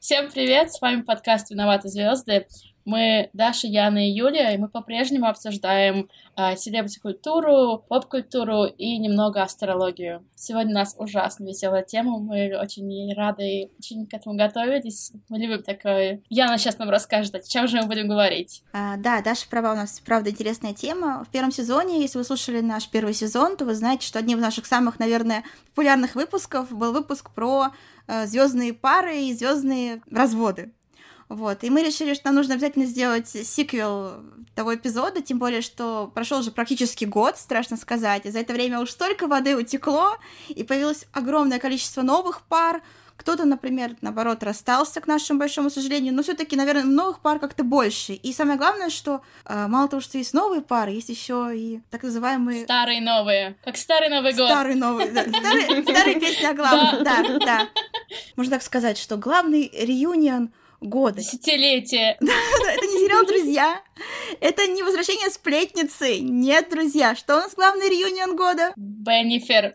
Всем привет, с вами подкаст «Виноваты звезды». Мы Даша, Яна и Юлия, и мы по-прежнему обсуждаем селебрити-культуру, поп-культуру и немного астрологию. Сегодня у нас ужасно веселая тема, мы очень рады и очень к этому готовились. Мы любим такое. Яна сейчас нам расскажет, о чем же мы будем говорить. Да, Даша права, у нас правда интересная тема. В первом сезоне, если вы слушали наш первый сезон, то вы знаете, что одним из наших самых, наверное, популярных выпусков был выпуск про звездные пары и звездные разводы. Вот, и мы решили, что нам нужно обязательно сделать сиквел того эпизода, тем более, что прошел уже практически год, страшно сказать, и за это время уж столько воды утекло, и появилось огромное количество новых пар. Кто-то, например, наоборот, расстался, к нашему большому сожалению, но все-таки, наверное, новых пар как-то больше. И самое главное, что мало того, что есть новые пары, есть еще и так называемые... Старые новые, как Старый Новый год. Старые новые, да. Старые песни о главном, да. Можно так сказать, что главный реюнион года. Десятилетие. Да, это не сериал «Друзья», это не «Возвращение сплетницы». Нет, друзья, что у нас главный реюнион года? Беннифер,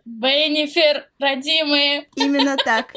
родимые. Именно так.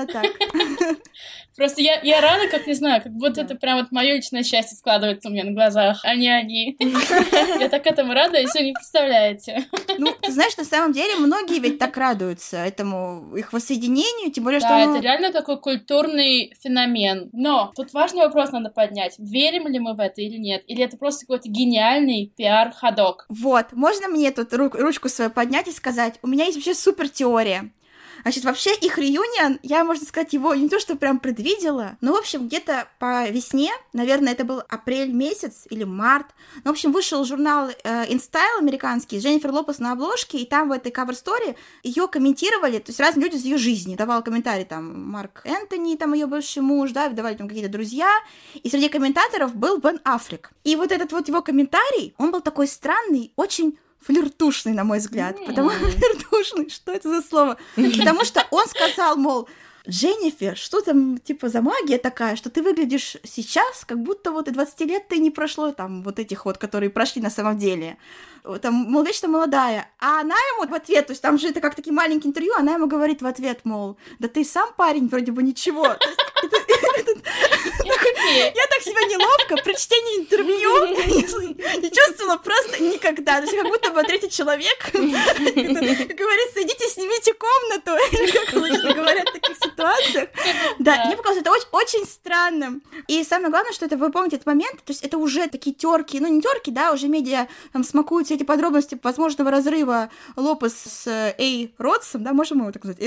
Просто я рада, как не знаю, как будто это прям вот мое личное счастье складывается у меня на глазах, а не они. Я так этому радуюсь, вы не представляете. Ну, ты знаешь, на самом деле многие ведь так радуются этому их воссоединению, тем более, что... Да, это реально такой культурный феномен. Но тут важный вопрос надо поднять. Верим ли мы в это или нет? Или это просто какой-то гениальный пиар-ходок? Вот, можно мне тут ручку свою поднять и сказать, у меня есть вообще супер теория. Значит, вообще их реюнион, я, можно сказать, его не то что прям предвидела, но, в общем, где-то по весне, наверное, это был апрель месяц или март, ну, в общем, вышел журнал InStyle американский, Дженнифер Лопес на обложке, и там в этой кавер-сторе ее комментировали, то есть разные люди из ее жизни, давал комментарий там Марк Энтони, там ее бывший муж, да, давали там какие-то друзья, и среди комментаторов был Бен Аффлек. И вот этот вот его комментарий, он был такой странный, очень флиртушный, на мой взгляд. Потому что флиртушный, что это за слово? Потому что он сказал, мол, Дженнифер, что там, типа, за магия такая, что ты выглядишь сейчас, как будто вот и 20 лет-то и не прошло, там, вот этих вот, которые прошли на самом деле. Там, мол, вечно молодая. А она ему в ответ, то есть там же это как такие маленькие интервью, она ему говорит в ответ, мол, да ты сам парень, вроде бы ничего. Я так себя неловко при чтении интервью не чувствовала просто никогда. То есть как будто бы третий человек, как говорится, идите снимите комнату, или как обычно говорят в таких ситуациях. Да, мне показалось это очень странным. И самое главное, что это, вы помните этот момент, то есть это уже такие терки, ну не терки, да, уже медиа там смакуют все эти подробности возможного разрыва Лопес с Эй Родсом, да, можем его так назвать,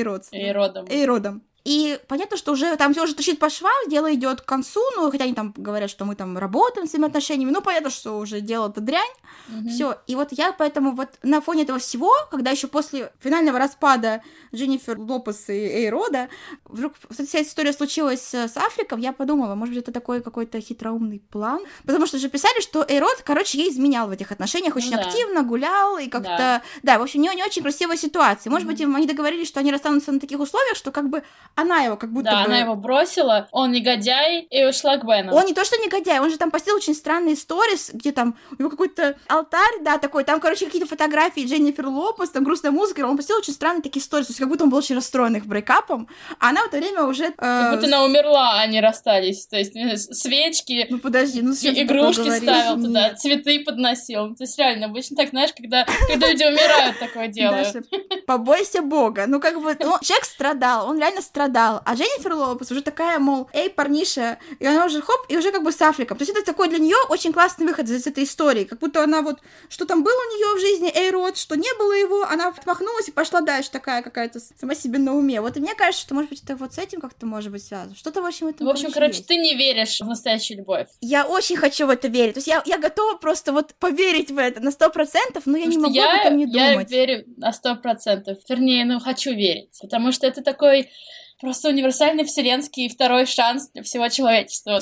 Эй Родом. И понятно, что уже там все уже трещит по швам, дело идет к концу, ну, хотя они там говорят, что мы там работаем с этими отношениями, ну, понятно, что уже дело-то дрянь, все. И вот я поэтому вот на фоне этого всего, когда еще после финального распада Дженнифер Лопес и Эй Рода, вдруг вся эта история случилась с Аффлеком, я подумала, может быть, это такой какой-то хитроумный план, потому что же писали, что Эй Род, короче, ей изменял в этих отношениях очень активно, гулял, и как-то, да, в общем, не очень красивая ситуация. Может быть, они договорились, что они расстанутся на таких условиях, что как бы она его как будто бы... она его бросила, он негодяй, и ушла к Бену. Он не то что негодяй, он же там постил очень странные сторис, где там у него какой-то алтарь, да, такой, там, короче, какие-то фотографии Дженнифер Лопес, там грустная музыка, он постил очень странные такие сторис, то есть как будто он был очень расстроен их брейкапом, а она в это время уже... Как будто она умерла, а не расстались, то есть свечки, ну подожди, ну игрушки ставил туда, цветы подносил, то есть реально, обычно так, знаешь, когда люди умирают, такое делают. Даша, побойся Бога, ну как бы, человек страдал, он реально страдал, а Дженнифер Лопес уже такая, мол, эй, парниша, и она уже хоп, и уже как бы с Аффлеком. То есть это такой для нее очень классный выход из этой истории, как будто она вот, что там было у нее в жизни, Эй Род, что не было его, она отмахнулась и пошла дальше, такая какая-то сама себе на уме. Вот и мне кажется, что, может быть, это вот с этим как-то может быть связано. Что-то, в общем, короче, ты не веришь в настоящую любовь. Я очень хочу в это верить. То есть я готова просто вот поверить в это на 100%, но я не могу об этом не думать. Я верю на 100%. Вернее, хочу верить. Потому что это такой... Просто универсальный вселенский второй шанс для всего человечества.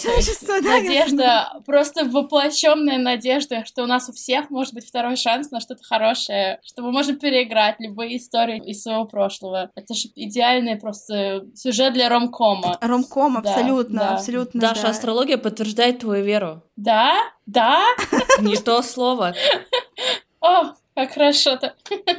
Надежда, просто воплощенная надежда, что у нас у всех может быть второй шанс на что-то хорошее, что мы можем переиграть любые истории из своего прошлого. Это же идеальный просто сюжет для ромкома. Ромком, абсолютно. Даша, астрология подтверждает твою веру. Да? Да? Не то слово. О, как хорошо-то.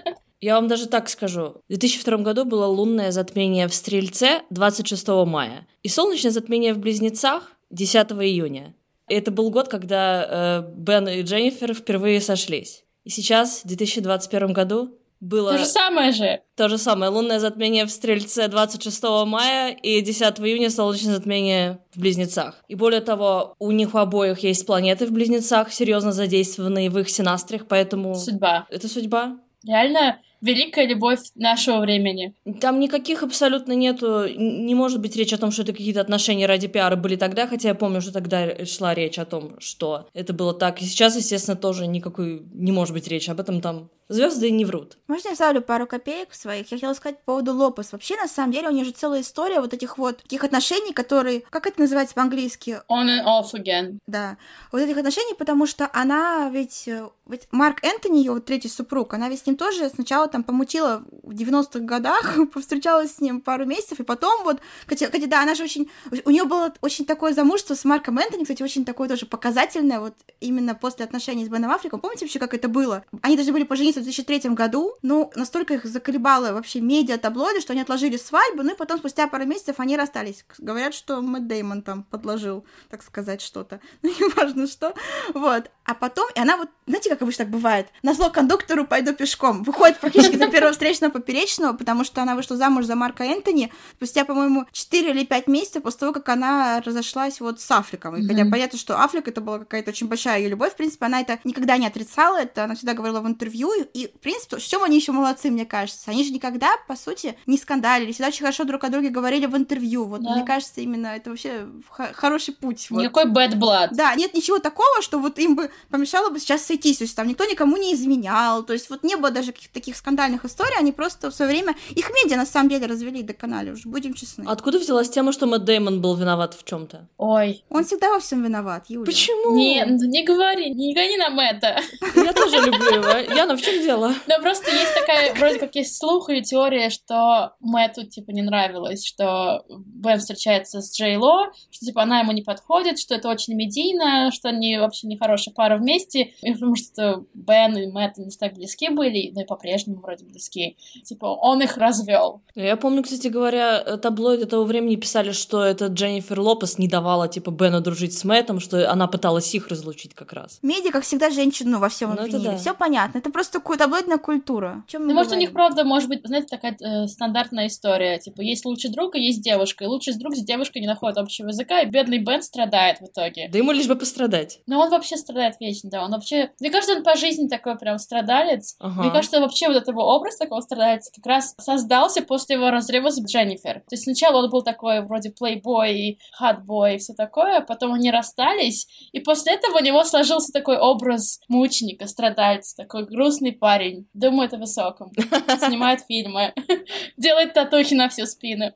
Я вам даже так скажу. В 2002 году было лунное затмение в Стрельце 26 мая и солнечное затмение в Близнецах 10 июня. И это был год, когда Бен и Дженнифер впервые сошлись. И сейчас, в 2021 году, было... То же самое же. То же самое. Лунное затмение в Стрельце 26 мая и 10 июня солнечное затмение в Близнецах. И более того, у них у обоих есть планеты в Близнецах, серьезно задействованные в их синастрах, поэтому... Судьба. Это судьба. Реально великая любовь нашего времени. Там никаких абсолютно нету... Не может быть речь о том, что это какие-то отношения ради пиара были тогда, хотя я помню, что тогда шла речь о том, что это было так. И сейчас, естественно, тоже никакой не может быть речи об этом там. Звезды не врут. Можно я вставлю пару копеек своих? Я хотела сказать по поводу Лопес. Вообще, на самом деле, у нее же целая история вот этих вот таких отношений, которые... Как это называется по-английски? On and off again. Да. Вот этих отношений, потому что она ведь Марк Энтони, ее вот третий супруг, она ведь с ним тоже сначала там помутила в 90-х годах, повстречалась с ним пару месяцев, и потом вот... Хотя, да, она же очень... У нее было очень такое замужество с Марком Энтони, кстати, очень такое тоже показательное, вот именно после отношений с Беном Аффлеком. Помните вообще, как это было? Они должны были пожениться в 2003 году, но настолько их заколебало вообще медиа, таблоиды, что они отложили свадьбу, ну и потом спустя пару месяцев они расстались. Говорят, что Мэтт Дэймон там подложил, так сказать, что-то. Ну, неважно что. Вот. А потом, и она вот, знаете, как обычно так бывает, назло кондуктору пойду пешком. Выходит практически за первого встречного поперечного, потому что она вышла замуж за Марка Энтони спустя, по-моему, 4 или 5 месяцев после того, как она разошлась вот с Аффлеком. И хотя понятно, что Аффлек это была какая-то очень большая ее любовь, в принципе, она это никогда не отрицала, это она всегда говорила в интервью, и в принципе, в чем они еще молодцы, мне кажется. Они же никогда, по сути, не скандалили, всегда очень хорошо друг о друге говорили в интервью. Вот, мне кажется, именно это вообще хороший путь. Вот. Никакой bad blood. Да, нет ничего такого, что вот им бы помешало бы сейчас сойтись, то есть там никто никому не изменял, то есть вот не было даже каких-то таких скандальных историй, они просто в свое время, их медиа на самом деле развели до канала, уже будем честны. Откуда взялась тема, что Мэтт Дэймон был виноват в чем-то? Ой. Он всегда во всем виноват, Юля. Почему? Не говори, не гони нам это. Я тоже люблю его. Яна, в чем дело? Но просто есть такая, вроде как есть слух или теория, что Мэтту, типа, не нравилось, что Бен встречается с Джей Ло, что, типа, она ему не подходит, что это очень медийно, что они вообще не хорошая пара вместе, и потому что Бен и Мэтт не так близки были, но и по-прежнему вроде близки. Типа, он их развел. Я помню, кстати говоря, таблоиды того времени писали, что это Дженнифер Лопес не давала, типа, Бену дружить с Мэттом, что она пыталась их разлучить как раз. Медиа, как всегда, женщину во всем обвинили. Да. Все понятно. Это просто таблоидная культура. Ну, может, у них, правда, может быть, знаете, такая стандартная история. Типа, есть лучший друг и есть девушка. И лучший друг с девушкой не находит общего языка, и бедный Бен страдает в итоге. Да ему лишь бы пострадать. Но он вообще страдает вечно, да. Он вообще... Мне кажется, он по жизни такой прям страдалец. Ага. Мне кажется, вообще вот этого образ такого страдальца как раз создался после его разрыва с Дженнифер. То есть сначала он был такой вроде плейбой, хатбой и все такое, потом они расстались, и после этого у него сложился такой образ мученика, страдальца, такой грустный парень, думает о высоком, снимает фильмы, делает татухи на всю спину.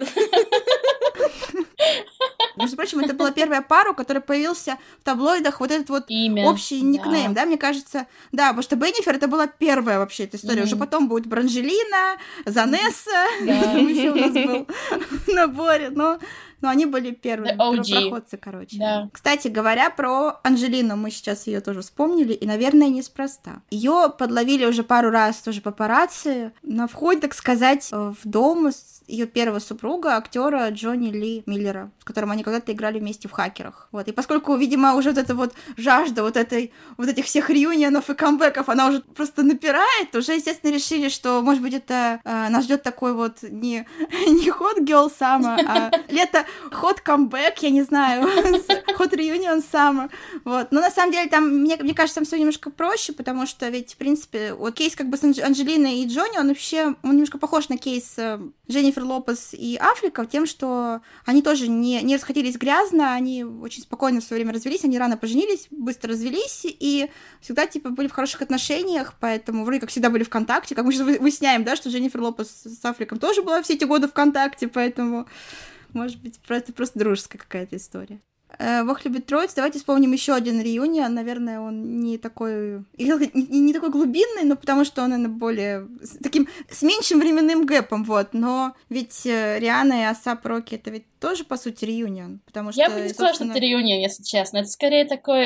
Между прочим, это была первая пара, у которой появился в таблоидах вот этот вот общий никнейм, да, мне кажется. Да, потому что Беннифер это была первая вообще эта история. Уже потом будет Бранжелина, Занесса, там еще у нас был в наборе, но они были первые проходцы, короче. Да. Кстати говоря, про Анджелину мы сейчас ее тоже вспомнили, и, наверное, неспроста. Ее подловили уже пару раз тоже папарацци на входе, так сказать, в дом ее первого супруга, актера Джонни Ли Миллера, с которым они когда-то играли вместе в «Хакерах». Вот. И поскольку, видимо, уже вот эта вот жажда вот этих всех реюнионов и камбэков, она уже просто напирает, уже, естественно, решили, что, может быть, это нас ждет такой вот не hot girl summer, а лето hot comeback, я не знаю, hot reunion summer. Вот. Но на самом деле там, мне кажется, там все немножко проще, потому что ведь, в принципе, вот кейс как бы с Анджелиной и Джонни, он немножко похож на кейс Дженнифер Лопес и Аффлека тем, что они тоже не расходились грязно, они очень спокойно в свое время развелись, они рано поженились, быстро развелись и всегда, типа, были в хороших отношениях, поэтому вроде как всегда были ВКонтакте, как мы сейчас выясняем, да, что Дженнифер Лопес с Аффлеком тоже была все эти годы ВКонтакте, поэтому, может быть, просто дружеская какая-то история. Бог любит троиц. Давайте вспомним еще один реюнион. Наверное, он не такой глубинный, но потому что он, наверное, более с меньшим временным гэпом, вот. Но ведь Риhanna и А$АП Роки это ведь тоже, по сути, реюнион. Потому что, я бы не сказала, что это реюнион, если честно. Это скорее такой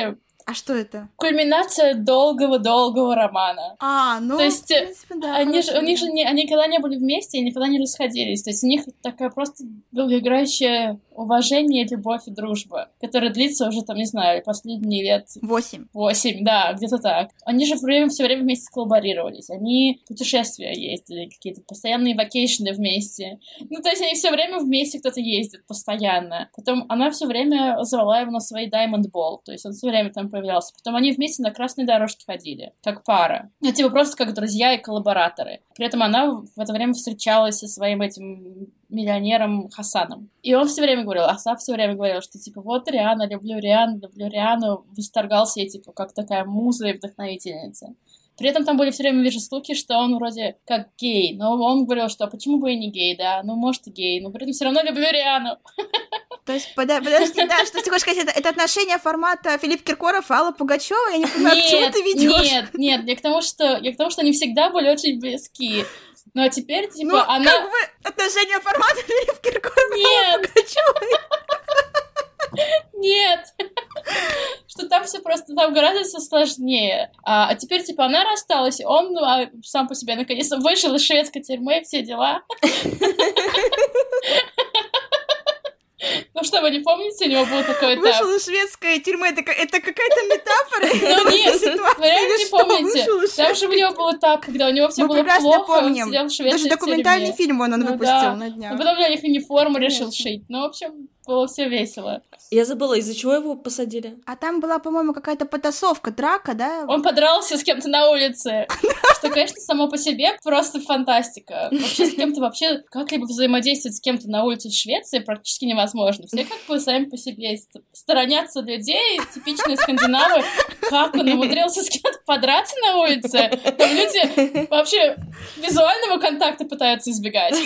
А что это? Кульминация долгого-долгого романа. Ну, то есть, в принципе, да, они никогда не были вместе и никогда не расходились. То есть у них такая просто долгоиграющая уважение, любовь и дружба, которая длится уже, там, не знаю, последние лет... 8, да, где-то так. Они же все время вместе коллаборировались. Они путешествия ездили, какие-то постоянные вакейшны вместе. Ну, то есть они все время вместе, кто-то ездит постоянно. Потом она все время звала его на свои Diamond Ball, то есть он все время там появлялся. Потом они вместе на красной дорожке ходили, как пара. Ну, типа просто как друзья и коллабораторы. При этом она в это время встречалась со своим этим миллионером Хасаном. И он все время говорил, Асаф все время говорил, что типа вот Риhanna, люблю Риhanну, восторгался ей типа как такая муза и вдохновительница. При этом там были все время слухи, что он вроде как гей, но он говорил, что почему бы и не гей, да, ну может и гей, но при этом все равно люблю Риhanну. То есть, подожди, да, что ты хочешь сказать, это отношение формата Филипп Киркоров, Алла Пугачева? Я не понимаю, к чему ты ведёшь? Нет, я к тому, что они всегда были очень близки. Ну, а теперь, типа, она... как бы отношения формата Филипп Киркоров, Алла Пугачева. Нет. Что там все просто, там гораздо все сложнее. А теперь, типа, она рассталась, и он сам по себе наконец-то вышел из шведской тюрьмы, все дела. Ну что, вы не помните, у него был такой этап? Вышел из шведской тюрьмы, это какая-то метафора? Ну нет, вы реально не помните. Там же у него был этап, когда у него все было плохо, он сидел в шведской тюрьме. Даже документальный фильм он выпустил на днях. А потом для них униформу решил шить. Ну, в общем, было все весело. Я забыла, из-за чего его посадили? А там была, по-моему, какая-то потасовка, драка, да? Он подрался с кем-то на улице. Что, конечно, само по себе просто фантастика. Вообще с кем-то как-либо взаимодействовать с кем-то на улице в Швеции практически невозможно. Все как бы сами по себе сторонятся людей, типичные скандинавы. Как он умудрился с кем-то подраться на улице? Там люди вообще визуального контакта пытаются избегать.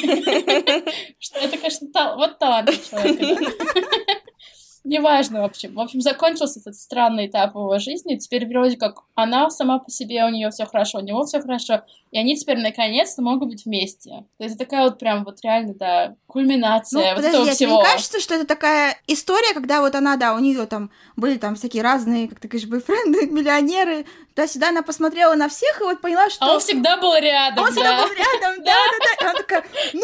Это, конечно, вот талант человека. Неважно, в общем, закончился этот странный этап его жизни. Теперь вроде как она сама по себе, у нее все хорошо, у него все хорошо, и они теперь наконец-то могут быть вместе. То есть такая вот прям вот реально, да, кульминация вот этого всего. Мне кажется, что это такая история, когда вот она, да, у нее там были там всякие разные, как ты говоришь, бойфренды, миллионеры, туда-сюда, она посмотрела на всех и вот поняла, что... А он всегда был рядом, Он всегда был рядом, да. И она такая, ну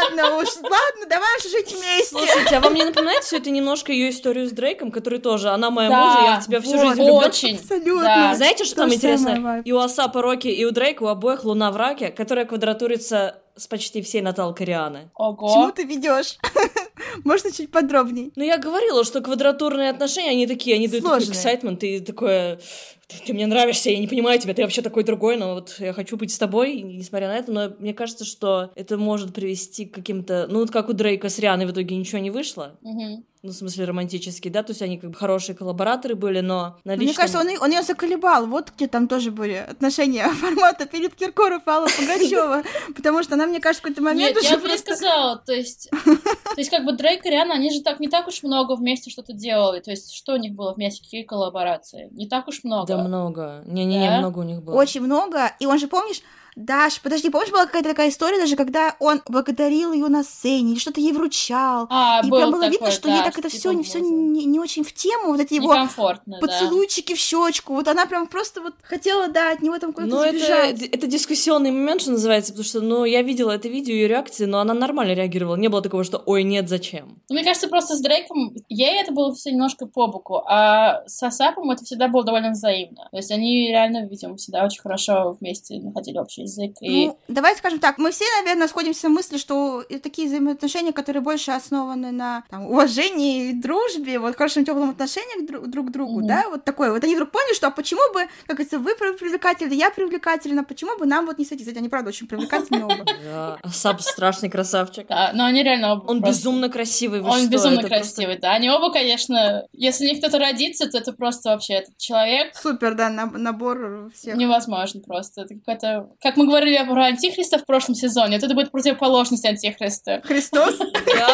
ладно, давай уже жить вместе. Слушайте, а вам не напоминает все это немножко ее историю с Дрейком, который тоже, она моя муза, я тебя всю жизнь люблю. Очень. Абсолютно. Да. Знаете, что там интересно? И у Асапа Роки, и у Дрейка, у обоих луна в раке, которая квадратурится с почти всей Наталкой Рианы. Ого. К чему ты ведешь? Можно чуть подробней? Ну, я говорила, что квадратурные отношения, они дают такой эксайтмент, и такое... Ты мне нравишься, я не понимаю тебя, ты вообще такой другой, но вот я хочу быть с тобой, несмотря на это, но мне кажется, что это может привести к каким-то... Ну, вот как у Дрейка с Рианой в итоге ничего не вышло. Угу. Ну, в смысле, романтический, да, то есть они как бы хорошие коллабораторы были, но на личном... Мне кажется, он ее заколебал, вот где там тоже были отношения формата Филипп Киркоров, Алла Пугачева, потому что она, мне кажется, в какой-то момент уже я бы не сказала, то есть как бы Дрейк и Рианна, они же не так уж много вместе что-то делали, то есть что у них было вместе, какие коллаборации? Не так уж много. Да много, не-не-не, много у них было. Очень много, и он же, помнишь, Даш, подожди, помнишь, была какая-то такая история, даже когда он благодарил ее на сцене, или что-то ей вручал, и прям было видно, что ей так это все не очень в тему, вот эти его поцелуйчики в щечку, вот она прям просто вот хотела, да, от него там куда-то сбежать. Это дискуссионный момент, что называется, потому что, я видела это видео, ее реакции, но она нормально реагировала, не было такого, что ой, нет, зачем. Мне кажется, просто с Дрейком, ей это было все немножко по боку, а с Асапом это всегда было довольно взаимно, то есть они реально, видимо, всегда очень хорошо вместе находили общий язык. Ну, давай скажем так, мы все, наверное, сходимся в мысли, что такие взаимоотношения, которые больше основаны на уважении и дружбе, вот хорошем теплом отношениях друг к другу, да, вот такое. Вот они вдруг поняли, что почему бы, как говорится, вы привлекательны, я привлекательна, почему бы нам вот не сойтись? Они, правда, очень привлекательны оба. Да, Асап страшный красавчик. Да, но они реально оба Он безумно красивый. Он безумно красивый, да. Они оба, конечно, если у них кто-то родится, то это просто вообще этот человек. Супер, да, набор всех. Невозможно просто. Это какой-то... Как мы говорили про Антихриста в прошлом сезоне, вот это будет противоположность Антихриста. Христос? Да.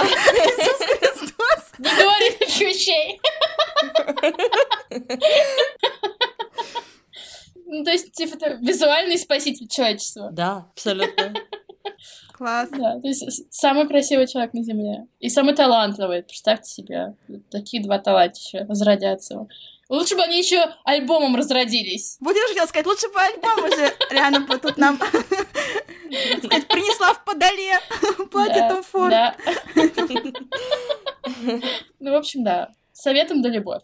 Иисус Христос. Не говори таких вещей. Ну, то есть, типа, это визуальный спаситель человечества. Да, абсолютно. Класс. Да, то есть, самый красивый человек на Земле. И самый талантливый, представьте себе. Такие два талантища возродятся. Лучше бы они еще альбомом разродились. Вот я же хотела сказать, лучше бы альбом уже Рианна тут нам принесла в подоле платье Том Форд. Да. Ну, в общем, да. Советом да любовь.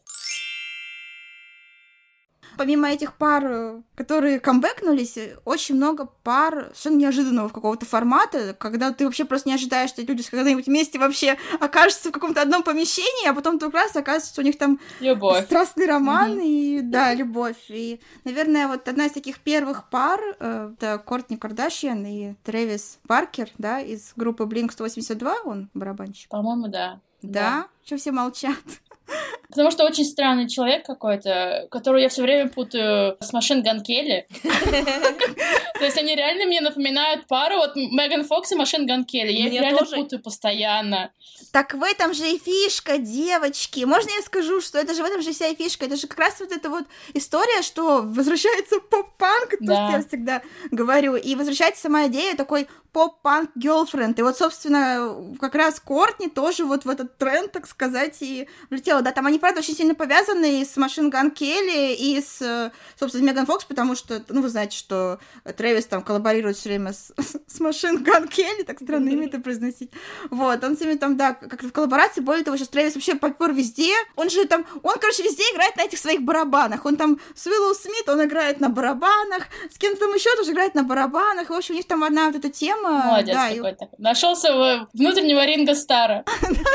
Помимо этих пар, которые камбэкнулись, очень много пар совершенно неожиданного какого-то формата, когда ты вообще просто не ожидаешь, что люди когда-нибудь вместе вообще окажутся в каком-то одном помещении, а потом вдруг раз оказывается, что у них там любовь. Страстный роман и, да, любовь. И, наверное, вот одна из таких первых пар это Кортни Кардашьян и Трэвис Баркер, да, из группы Blink-182, он барабанщик. По-моему, да. Да? Чё все молчат? Потому что очень странный человек какой-то, которого я все время путаю с Машин Ган Келли. То есть они реально мне напоминают пару, вот Меган Фокс и Машин Ган Келли. Я их реально путаю постоянно. Так в этом же и фишка, девочки. Можно я скажу, что это же в этом же вся и фишка? Это же как раз вот эта вот история, что возвращается поп-панк, то, что я всегда говорю, и возвращается сама идея такой поп-панк girlfriend. И вот, собственно, как раз Кортни тоже вот в этот тренд, так сказать, и влетела. Да, там они, правда, очень сильно повязаны и с Машин Ган Келли, и с, собственно, Меган Фокс, потому что, ну, вы знаете, что Трэвис там коллаборирует все время с Машин Ган Келли, так странно имя это произносить. Вот, он с ними там, да, как-то в коллаборации, более того, сейчас Трэвис вообще попёр везде. Он же там, он, короче, везде играет на этих своих барабанах. Он там с Уиллоу Смит, он играет на барабанах, с кем-то там еще тоже играет на барабанах. В общем, у них там одна вот эта тема. Молодец какой-то. Нашелся внутреннего Ринго Стара.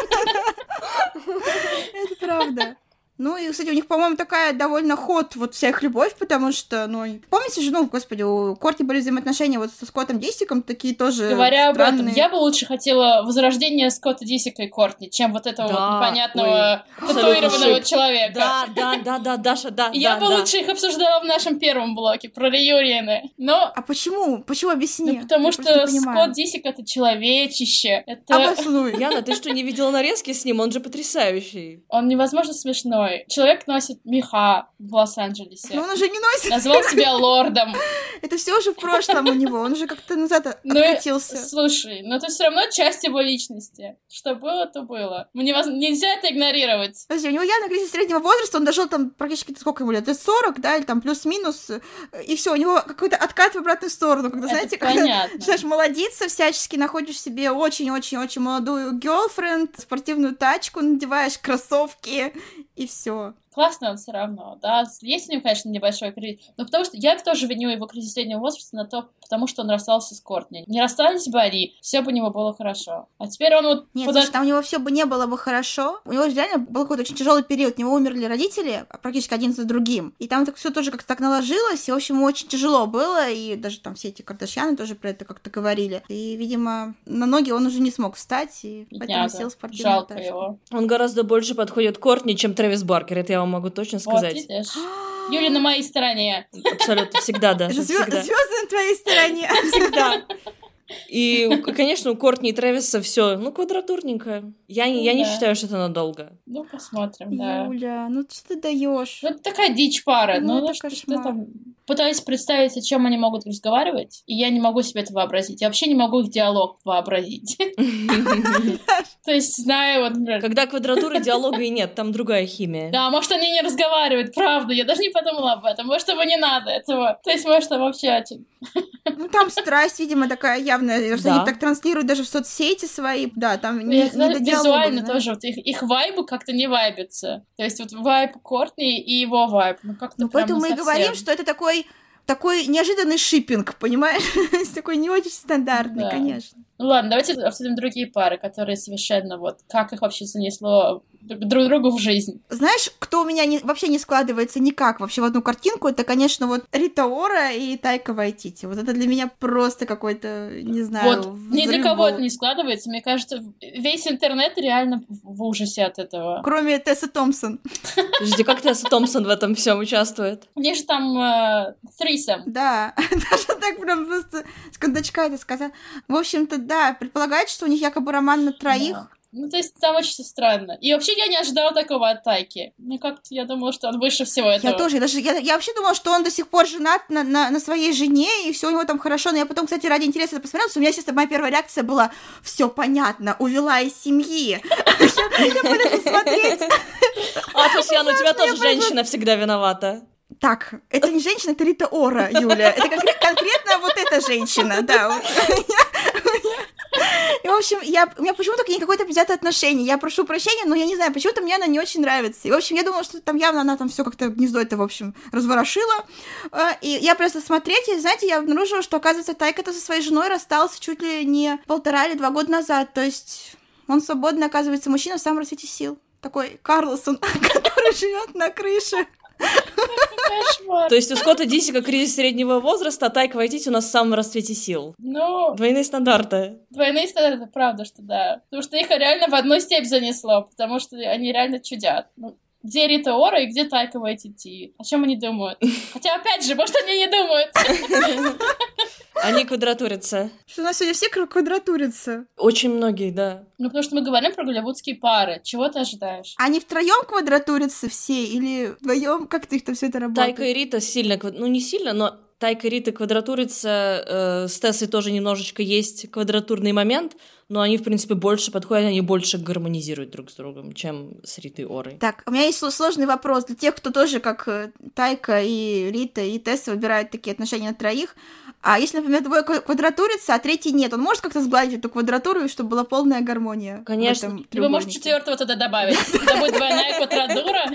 Это правда. Ну, и, кстати, у них, по-моему, такая довольно ход вот вся их любовь, потому что, ну, помните же, ну, господи, у Кортни были взаимоотношения вот со Скоттом Дисиком, такие тоже Говоря странные. об этом, я бы лучше хотела возрождения Скотта Дисика и Кортни, чем вот этого вот непонятного татуированного человека. Да, Даша, да. Я бы лучше их обсуждала в нашем первом блоке про реюнионы, но... А почему? Почему, объясни? Ну, потому что Скотт Дисик — это человечище. Обоснуй. Яна, ты что, не видела нарезки с ним? Он же потрясающий. Он невозможно смешной. Человек носит меха в Лос-Анджелесе. Но он уже не носит. Назвал себя лордом. Это все уже в прошлом у него. Он уже как-то назад откатился. Слушай, но это все равно часть его личности. Что было, то было. Нельзя это игнорировать. Подожди, у него явно кризис среднего возраста. Он дошел там практически, сколько ему лет? 40, да? Или там плюс-минус. И все, у него какой-то откат в обратную сторону. Когда, знаете, когда начинаешь молодиться всячески, находишь себе очень-очень-очень молодую girlfriend, спортивную тачку, надеваешь кроссовки и все. Классно он все равно, да. Есть у него, конечно, небольшой кризис. Но потому что я тоже виню его кризис среднего возраста на то, потому что он расстался с Кортни. Не расстались бы они, все бы у него было хорошо. А теперь он вот... Нет, слушай, там у него все бы не было бы хорошо. У него же реально был какой-то очень тяжелый период. У него умерли родители, практически один за другим. И там это все тоже как-то так наложилось. И, в общем, очень тяжело было. И даже там все эти Кардашьяны тоже про это как-то говорили. И, видимо, на ноги он уже не смог встать. И поэтому сел в спортивную жалко тачку. его. Он гораздо больше подходит Кортни, чем Трэвис Баркер. Это я вам могу точно сказать. Вот, видишь? Юля на моей стороне. Абсолютно, всегда, Даша, всегда. Звезды на твоей стороне. Всегда. И, конечно, у Кортни и Трэвиса все, ну, квадратурненько. Я не считаю, что это надолго. Ну, посмотрим, да. Юля, ну что ты даешь? Ну, это такая дичь пара. Ну, Ну, это что там... Пытаюсь представить, о чем они могут разговаривать, и я не могу себе это вообразить. Я вообще не могу их диалог вообразить. То есть, знаю, вот, например... Когда квадратуры, диалога и нет, там другая химия. Да, может, они не разговаривают, правда. Я даже не подумала об этом. Может, его не надо этого. То есть, может, там вообще... Ну, там страсть, видимо, такая явная, что они так транслируют даже в соцсети свои. Да, там не до диалога. Визуально тоже, вот их вайбы как-то не вайбятся. То есть, вот вайб Кортни и его вайб. Ну, как-то ну поэтому мы и говорим, что это такой неожиданный шиппинг, понимаешь? Такой не очень стандартный, конечно. Ну ладно, давайте обсудим другие пары, которые совершенно вот... Как их вообще занесло друг другу в жизнь. Знаешь, кто у меня вообще не складывается никак вообще в одну картинку, это, конечно, вот Рита Ора и Тайка Вайтити. Вот это для меня просто какой-то, не знаю, вот, ни для кого это не складывается. Мне кажется, весь интернет реально в ужасе от этого. Кроме Тессы Томпсон. Подожди, как Тесса Томпсон в этом всем участвует? У них же там трисом. Да, даже так прям просто с кондачка это сказать. В общем-то, да, предполагается, что у них якобы роман на троих. Да. Ну, то есть там очень все странно. И вообще я не ожидала такого от Тайки. Мне как-то, я думала, что он выше всего этого. Я тоже. Я вообще думала, что он до сих пор женат на своей жене, и все у него там хорошо. Но я потом, кстати, ради интереса это посмотрела, что у меня, естественно, моя первая реакция была: все понятно, увела из семьи. Я полезу смотреть. Татьяна, у тебя тоже женщина всегда виновата. Так, это не женщина, это Рита Ора, Юля. Это конкретно вот эта женщина, да. И, в общем, у меня почему-то к ней какое-то предвзятое отношение. Я прошу прощения, но я не знаю, почему-то мне она не очень нравится. И, в общем, я думала, что там явно она там все как-то гнездо это, в общем, разворошила. И я просто смотреть, и, знаете, я обнаружила, что, оказывается, Тайка-то со своей женой расстался чуть ли не 1,5 или 2 года назад. То есть он свободный, оказывается, мужчина в самом расцвете сил. Такой Карлсон, который живет на крыше. Кошмар. То есть у Скотта Дисика кризис среднего возраста, а Тайка Вайтити у нас в самом расцвете сил. Ну... Двойные стандарты. Двойные стандарты, правда, что да. Потому что их реально в одну степь занесло, потому что они реально чудят. Ну, где Рита Ора и где Тайка Вайтити? О чем они думают? Хотя, опять же, может, они не думают. Они квадратурятся. Что у нас сегодня все квадратурятся. Очень многие, да. Ну, потому что мы говорим про голливудские пары. Чего ты ожидаешь? Они втроем квадратурятся все или вдвоем? Как-то их там все это работает? Тайка и Рита сильно... Ну, не сильно, но Тайка и Рита квадратурятся. С Тессой тоже немножечко есть квадратурный момент, но они, в принципе, больше подходят, они больше гармонизируют друг с другом, чем с Ритой Орой. Так, у меня есть сложный вопрос для тех, кто тоже, как Тайка и Рита и Тесса, выбирают такие отношения на троих. А если, например, двое квадратурится, а третий нет, он может как-то сгладить эту квадратуру, чтобы была полная гармония? Конечно. Вы можете 4-го туда добавить. Это будет двойная квадратура.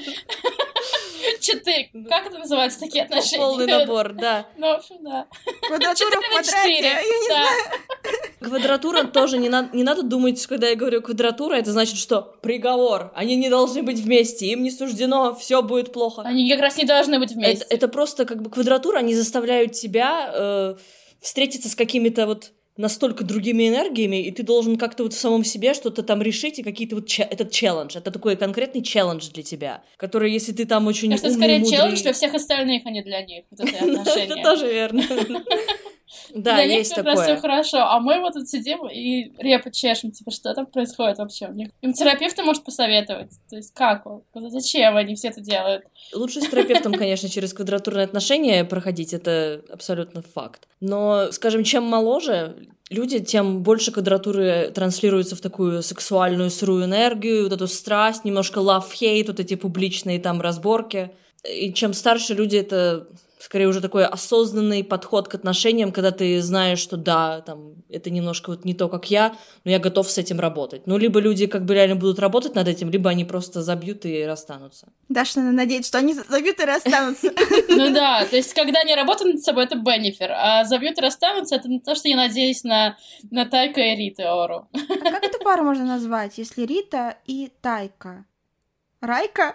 Как это называется, такие отношения? Полный набор, да. Ну, в общем, да. Квадратура в квадрате, я не знаю. Квадратура тоже не надо думать, когда я говорю квадратура, это значит, что приговор. Они не должны быть вместе, им не суждено, все будет плохо. Они как раз не должны быть вместе. Это просто как бы квадратура, они заставляют тебя встретиться с какими-то вот настолько другими энергиями, и ты должен как-то вот в самом себе что-то там решить, и какие-то вот этот челлендж, это такой конкретный челлендж для тебя, который, если ты там очень умный, скорее мудрый... челлендж для всех остальных, а не для них, вот это отношение. Это тоже верно. Да, для есть них как такое. Раз все хорошо, а мы вот тут сидим и репу чешем, типа, что там происходит вообще у них. Им терапевта может посоветовать, то есть как? Зачем они все это делают? Лучше с терапевтом, конечно, через квадратурные отношения проходить, это абсолютно факт. Но, скажем, чем моложе люди, тем больше квадратуры транслируются в такую сексуальную сырую энергию, вот эту страсть, немножко love-hate, вот эти публичные там разборки. И чем старше люди, это скорее уже такой осознанный подход к отношениям, когда ты знаешь, что да, там, это немножко вот не то, как я, но я готов с этим работать. Ну, либо люди как бы реально будут работать над этим, либо они просто забьют и расстанутся. Даша, надо надеяться, что они забьют и расстанутся. Ну да, то есть, когда они работают над собой, это бенефир, а забьют и расстанутся, это то, что я надеюсь на Тайка и Риту Ору. А как эту пару можно назвать, если Рита и Тайка? Райка?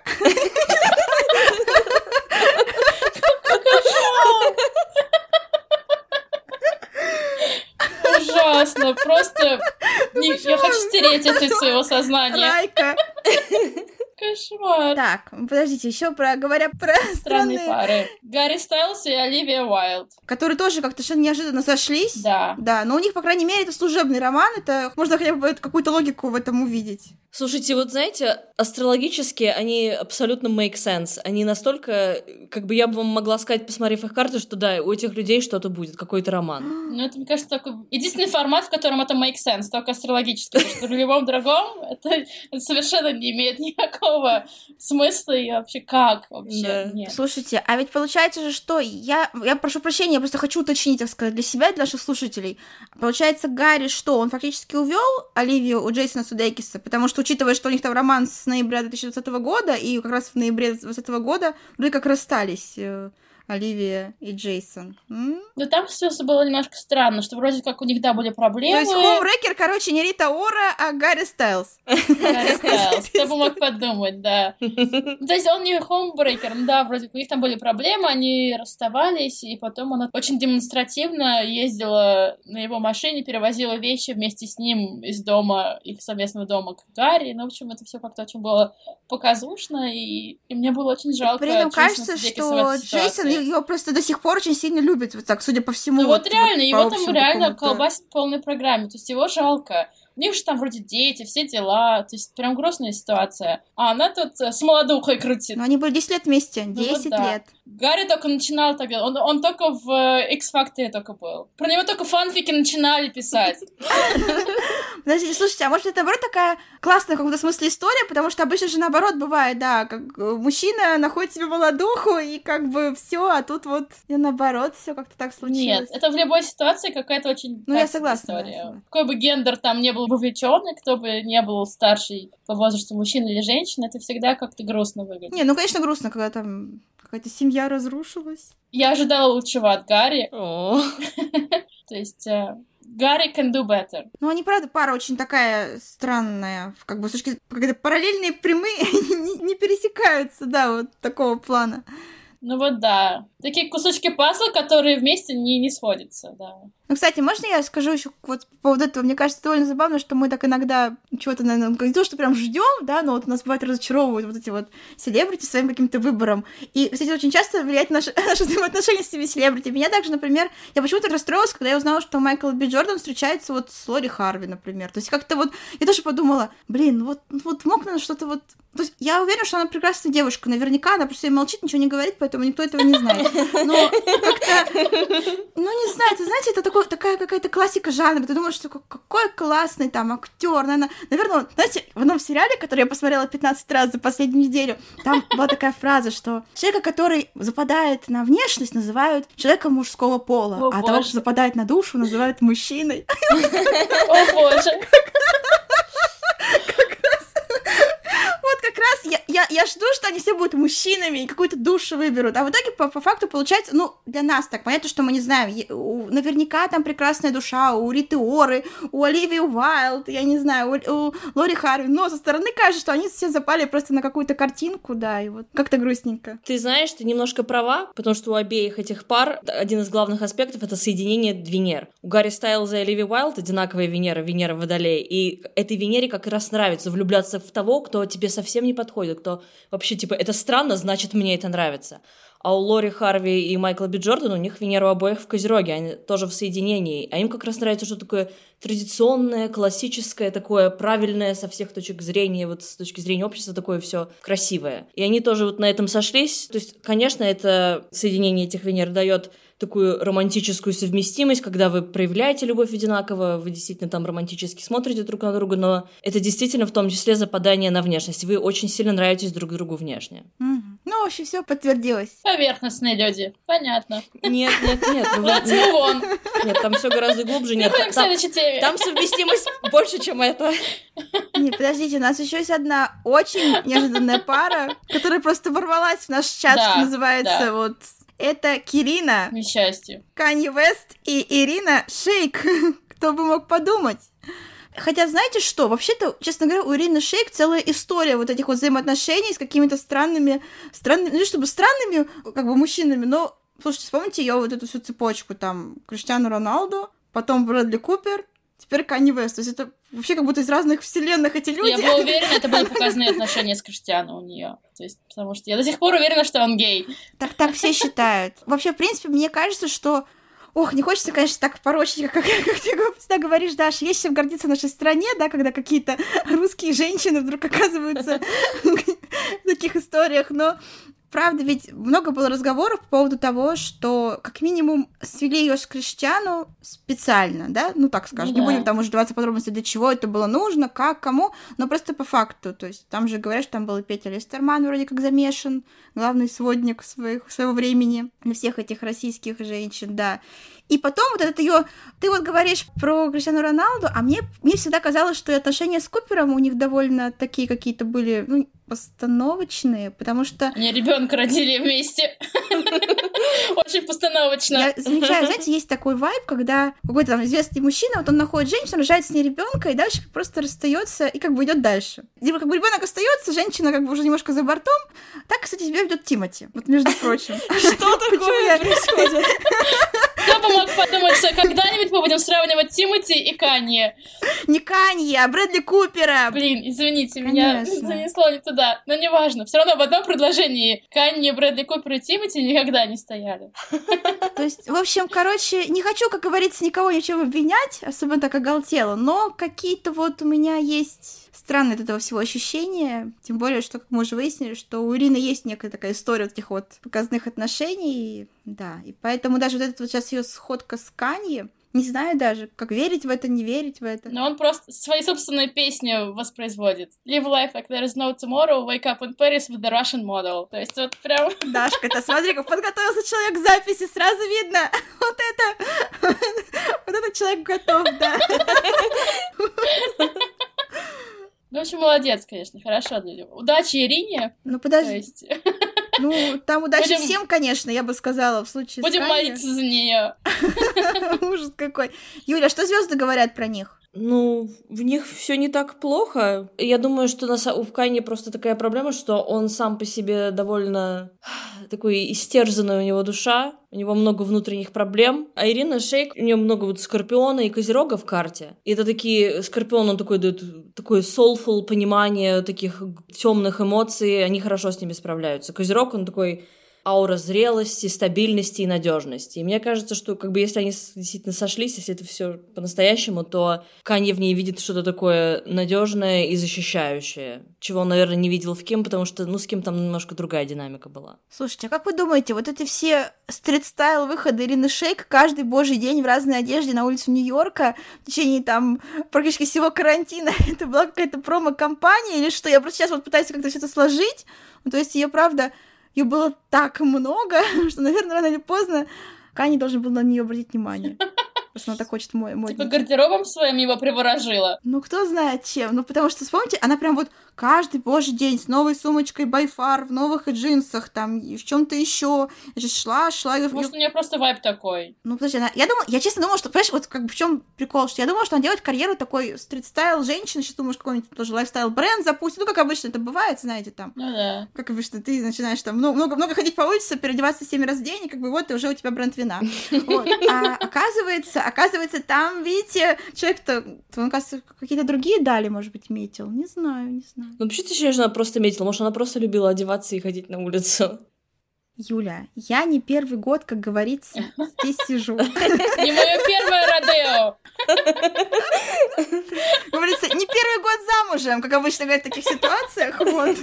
Ужасно, просто я хочу стереть это из своего сознания. Райка. Кошмар. Так, подождите, еще говоря про странные пары. Гарри Стайлз и Оливия Уайлд. Которые тоже как-то совершенно неожиданно сошлись. Да. Да, но у них, по крайней мере, это служебный роман, это можно хотя бы какую-то логику в этом увидеть. Слушайте, вот знаете, астрологически они абсолютно make sense. Они настолько, как бы я бы вам могла сказать, посмотрев их карты, что да, у этих людей что-то будет, какой-то роман. Ну, это, мне кажется, такой единственный формат, в котором это make sense, только астрологически. Потому что в любом другом это совершенно не имеет никакого смысла и вообще как вообще. Да. Нет. Слушайте, а ведь получается же, что я прошу прощения, я просто хочу уточнить, так сказать, для себя и для наших слушателей. Получается, Гарри что, он фактически увел Оливию у Джейсона Судейкиса, потому что, учитывая, что у них там роман с ноября 2020 года, и как раз в ноябре 2020 года вроде как расстались Оливия и Джейсон. Но там все было немножко странно, что вроде как у них, да, были проблемы. То есть хоумрекер, короче, не Рита Ора, а Гарри Стайлз. Гарри Стайлз, кто бы мог подумать, да. То есть он не хоумбрейкер, ну да, вроде у них там были проблемы, они расставались, и потом она очень демонстративно ездила на его машине, перевозила вещи вместе с ним из дома, их совместного дома к Гарри. Ну, в общем, это все как-то очень было показушно, и мне было очень жалко. При этом кажется, что Джейсон его просто до сих пор очень сильно любит, вот так, судя по всему. Ну вот реально, его там реально колбасит в полной программе, то есть его жалко. У них же там вроде дети, все дела, то есть прям грустная ситуация. А она тут с молодухой крутит. Но они были 10 лет вместе, 10 вот да. лет. Гарри только начинал тогда, он только в X-Factor только был. Про него только фанфики начинали писать. Подождите, слушайте, а может это наоборот такая классная в каком-то смысле история, потому что обычно же наоборот бывает, да, как мужчина находит себе молодуху, и как бы все, а тут вот и наоборот все как-то так случилось. Нет, это в любой ситуации какая-то очень я согласна, история. Да. Какой бы гендер там не был вовлечённый, кто бы не был старший по возрасту мужчина или женщина, это всегда как-то грустно выглядит. Не, ну, конечно, грустно, когда там какая-то семья разрушилась. Я ожидала лучшего от Гарри. То есть Гарри can do better. Ну, они, правда, пара очень такая странная, как бы с точки зрения, когда параллельные прямые не пересекаются, да, вот такого плана. Ну вот да. Такие кусочки пазла, которые вместе не сходятся, да. Ну, кстати, можно я скажу еще вот по поводу этого? Мне кажется, довольно забавно, что мы так иногда чего-то, наверное, не то, что прям ждем, да, но вот у нас бывает разочаровывают вот эти вот селебрити своим каким-то выбором. И, кстати, очень часто влияет наши взаимоотношения с этими селебрити. Меня также, например, я почему-то расстроилась, когда я узнала, что Майкл Би Джордан встречается вот с Лори Харви, например. То есть как-то вот я тоже подумала, блин, вот мог, наверное, что-то вот... То есть я уверена, что она прекрасная девушка. Наверняка она просто молчит, ничего не говорит, поэтому никто этого не знает. Но как-то... Ну, не знаю, ты знаете, это такая какая-то классика жанра. Ты думаешь, что какой классный там актер. Наверное, знаете, в одном сериале, который я посмотрела 15 раз за последнюю неделю, там была такая фраза, что человека, который западает на внешность, называют человеком мужского пола, а того, что западает на душу, называют мужчиной. О, боже. Я жду, что они все будут мужчинами и какую-то душу выберут. А в итоге, по факту, получается, ну, для нас так, понятно, что мы не знаем. Наверняка там прекрасная душа у Риты Оры, у Оливии Уайлд, я не знаю, у Лори Харви. Но со стороны кажется, что они все запали просто на какую-то картинку, да, и вот как-то грустненько. Ты знаешь, ты немножко права, потому что у обеих этих пар один из главных аспектов — это соединение Венер. У Гарри Стайлза и Оливии Уайлд одинаковая Венера, Венера в Водолее, и этой Венере как раз нравится влюбляться в того, кто тебе совсем не подходит, кто вообще, типа, это странно, значит, мне это нравится. А у Лори Харви и Майкла Би Джордана у них Венера у обоих в Козероге, они тоже в соединении. А им как раз нравится что-то такое традиционное, классическое, такое правильное со всех точек зрения, вот с точки зрения общества, такое все красивое. И они тоже вот на этом сошлись. То есть, конечно, это соединение этих Венер дает такую романтическую совместимость, когда вы проявляете любовь одинаково, вы действительно там романтически смотрите друг на друга, но это действительно в том числе западание на внешность. Вы очень сильно нравитесь друг другу внешне. Ну, вообще все подтвердилось. Поверхностные люди. Понятно. Нет. Let's move on. Нет, там все гораздо глубже. Нет, Переходим к следующей теме. Там совместимость больше, чем это. Не, подождите, у нас еще есть одна очень неожиданная пара, которая просто ворвалась в наш чат, что называется, вот... Это Кирина, Несчастье. Канье Уэст и Ирина Шейк. Кто бы мог подумать? Хотя, знаете что, вообще-то, честно говоря, у Ирины Шейк целая история вот этих вот взаимоотношений с какими-то странными, ну, чтобы странными, как бы, мужчинами, но, слушайте, вспомните ее вот эту всю цепочку, там, Криштиану Роналду, потом Брэдли Купер, теперь Канье Уэст. То есть это вообще как будто из разных вселенных эти люди. Я была уверена, это были показные отношения с Криштиану у нее. То есть, потому что я до сих пор уверена, что он гей. Так все считают. Вообще, в принципе, мне кажется, что... Ох, не хочется, конечно, так порочить, как ты всегда говоришь, Даша, есть чем гордиться нашей стране, да, когда какие-то русские женщины вдруг оказываются в таких историях, но правда, ведь много было разговоров по поводу того, что как минимум свели ее с Криштиану специально, да, ну так скажем, не будем там уже вдаваться в подробности, для чего это было нужно, как, кому, но просто по факту, то есть там же говорят, что там был и Петя Листерман вроде как замешан, главный сводник своего времени для всех этих российских женщин, да. И потом вот этот ее... Ты вот говоришь про Криштиану Роналду, а мне всегда казалось, что и отношения с Купером у них довольно такие какие-то были, ну, постановочные, потому что... Они ребенка родили вместе. Очень постановочно. Я замечаю, знаете, есть такой вайб, когда какой-то там известный мужчина, вот он находит женщину, рожает с ней ребенка и дальше просто расстается и как бы идет дальше. Либо как бы ребенок остается, женщина как бы уже немножко за бортом. Так, кстати, себя ведет Тимати. Вот между прочим. Что такое происходит? Кто бы мог подумать, что когда-нибудь мы будем сравнивать Тимоти и Канье? Не Канье, а Брэдли Купера. Блин, извините, меня занесло не туда. Но неважно, все равно в одном предложении Канье, Брэдли Купер и Тимоти никогда не стояли. То есть, в общем, короче, не хочу, как говорится, никого ничем обвинять, особенно так оголтело, но какие-то вот у меня есть странные от этого всего ощущения, тем более, что, как мы уже выяснили, что у Ирины есть некая такая история вот этих вот показных отношений, да, и поэтому даже вот эта вот сейчас ее сходка с Канье, Не знаю даже, как верить в это, не верить в это. Но он просто свои собственные песни воспроизводит. Live life like there is no tomorrow, wake up in Paris with the Russian model. То есть вот прям... Дашка, это смотри, как подготовился человек к записи, сразу видно. Вот этот человек готов, да. Ну, в общем, молодец, конечно, хорошо. Удачи Ирине. Ну, подожди. Ну, там удачи всем, конечно, я бы сказала, в случае с Канье. Будем молиться за нее. Ужас какой. Юля, что звезды говорят про них? Ну, в них все не так плохо. Я думаю, что у Канье просто такая проблема, что он сам по себе довольно такой истерзанный, у него душа, у него много внутренних проблем. А Ирина Шейк, у нее много вот Скорпиона и Козерога в карте. И это такие... Скорпион, он такой дает такое soulful понимание таких темных эмоций, они хорошо с ними справляются. Козерог, он такой... аура зрелости, стабильности и надежности. И мне кажется, что как бы если они действительно сошлись, если это все по-настоящему, то Канье в ней видит что-то такое надежное и защищающее, чего он, наверное, не видел в Ким, потому что, ну, с Ким там немножко другая динамика была. Слушайте, а как вы думаете, вот эти все стрит-стайл выходы Ирины Шейк каждый божий день в разной одежде на улицу Нью-Йорка в течение там практически всего карантина, это была какая-то промо-компания или что? Я просто сейчас вот пытаюсь как-то все это сложить, ну, то есть ее правда... Ее было так много, что, наверное, рано или поздно Канье должен был на нее обратить внимание. Просто она так хочет мой. Типа гардеробом своим его приворожила. Ну, кто знает чем. Ну, потому что, вспомните, она прям вот каждый божий день с новой сумочкой by far, в новых джинсах, там, и в чем-то еще. Шла. Может, у нее просто вайб такой. Ну, подожди, я честно думала, что, понимаешь, вот как бы в чем прикол, что я думала, что она делает карьеру такой стрит-стайл женщины, сейчас думаешь, какой-нибудь тоже лайфстайл-бренд запустит, ну, как обычно это бывает, знаете, там. Ну, да. Как обычно, ты начинаешь там много ходить по улице, переодеваться 7 раз в день, и как бы вот, и уже у тебя бренд вина. Вот. А оказывается, там, видите, человек-то, он, кажется, какие-то другие дали, может быть, метил. Не знаю. Ну, вообще, ты считаешь, что она просто метила? Может, она просто любила одеваться и ходить на улицу? Юля, я не первый год, как говорится, здесь сижу. Не мое первое родео. Говорится, не первый год замужем, как обычно говорят в таких ситуациях. Вот.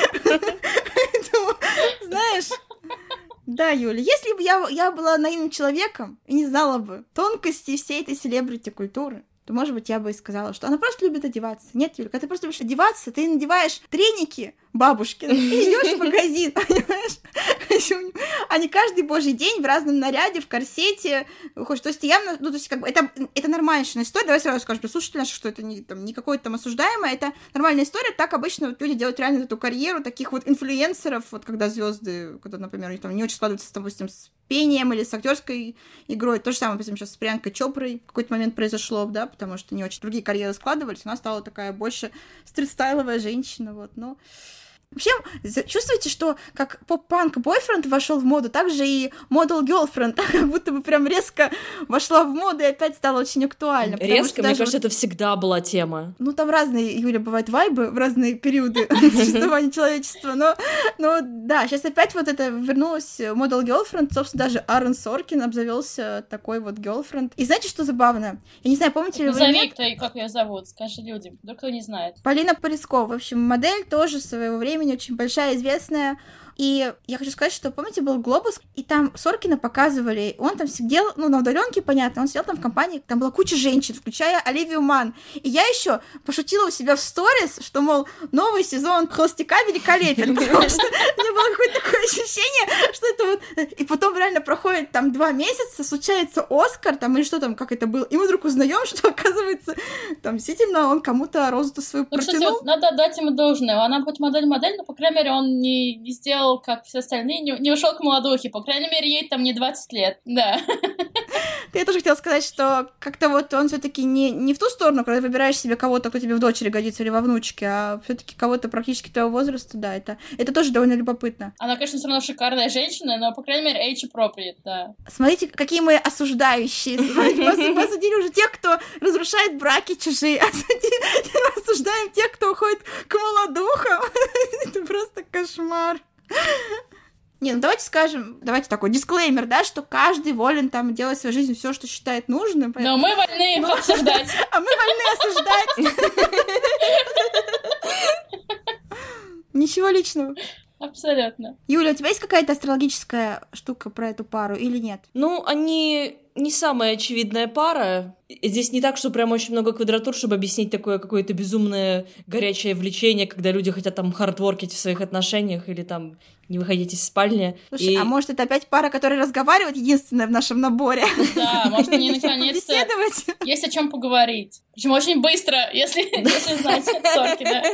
Знаешь... Да, Юля, если бы я была наивным человеком и не знала бы тонкостей всей этой селебрити-культуры, то, может быть, я бы и сказала, что она просто любит одеваться. Нет, Юля, когда ты просто любишь одеваться, ты надеваешь треники бабушкины и идёшь в магазин, понимаешь? А не каждый божий день в разном наряде, в корсете выходишь. То есть явно, ну, то есть как бы это нормальная история. Давай сразу скажем, слушатели наши, что это не какое-то там осуждаемое, это нормальная история. Так обычно вот люди делают реально эту карьеру таких вот инфлюенсеров, вот когда звезды, когда, например, у них там не очень складывается, допустим, с пением или с актерской игрой. То же самое, допустим, сейчас с Приянкой Чопрой в какой-то момент произошло, да, потому что не очень другие карьеры складывались, она стала такая больше стрит-стайловая женщина, вот, но... Вообще, чувствуете, что как поп-панк бойфренд вошел в моду, так же и модел girlfriend как будто бы прям резко вошла в моду и опять стала очень актуальна. Резко? Мне кажется, это всегда была тема. Ну, там разные, Юля, бывают вайбы в разные периоды существования человечества, но да, сейчас опять вот это вернулась модел girlfriend, собственно, даже Аарон Соркин обзавелся такой вот girlfriend. И знаете, что забавно? Я не знаю, помните ли вы... Назови, как ее зовут, скажи людям, вдруг кто не знает. Полина Парискова, в общем, модель тоже своего времени, очень большая, известная. И я хочу сказать, что, помните, был «Глобус», и там Соркина показывали, он там сидел, ну, на удаленке, понятно, он сидел там в компании, там была куча женщин, включая Оливию Манн. И я еще пошутила у себя в сторис, что, мол, новый сезон «Холостяка» великолепен, потому что у меня было какое-то такое ощущение, что это вот... И потом реально проходит там 2 месяца, случается Оскар, там, или что там, как это было, и мы вдруг узнаем, что, оказывается, там, действительно, он кому-то розу свою протянул. Кстати, вот надо отдать ему должное, она хоть модель, но, по крайней мере, он не сделал, как все остальные, не ушел к молодухе. По крайней мере, ей там не 20 лет. Да. Я тоже хотела сказать, что как-то вот он все-таки не в ту сторону, когда выбираешь себе кого-то, кто тебе в дочери годится или во внучке, а все-таки кого-то практически твоего возраста, да, это тоже довольно любопытно. Она, конечно, все равно шикарная женщина, но, по крайней мере, age appropriate, да. Смотрите, какие мы осуждающие. Мы осудили уже тех, кто разрушает браки чужие, осуждаем тех, кто уходит к молодухам. Это просто кошмар. Не, ну давайте такой дисклеймер, да, что каждый волен там делать в своей жизни все, что считает нужным. Но мы вольны их обсуждать. А мы вольны осуждать. Ничего личного. Абсолютно. Юля, у тебя есть какая-то астрологическая штука про эту пару или нет? Ну, они не самая очевидная пара. Здесь не так, что прям очень много квадратур, чтобы объяснить такое какое-то безумное горячее влечение, когда люди хотят там хардворкить в своих отношениях или там не выходить из спальни. Слушай, а может, это опять пара, которая разговаривает, единственная в нашем наборе? Да, может, они наконец-то есть о чем поговорить. Причем очень быстро, если знать Соркина.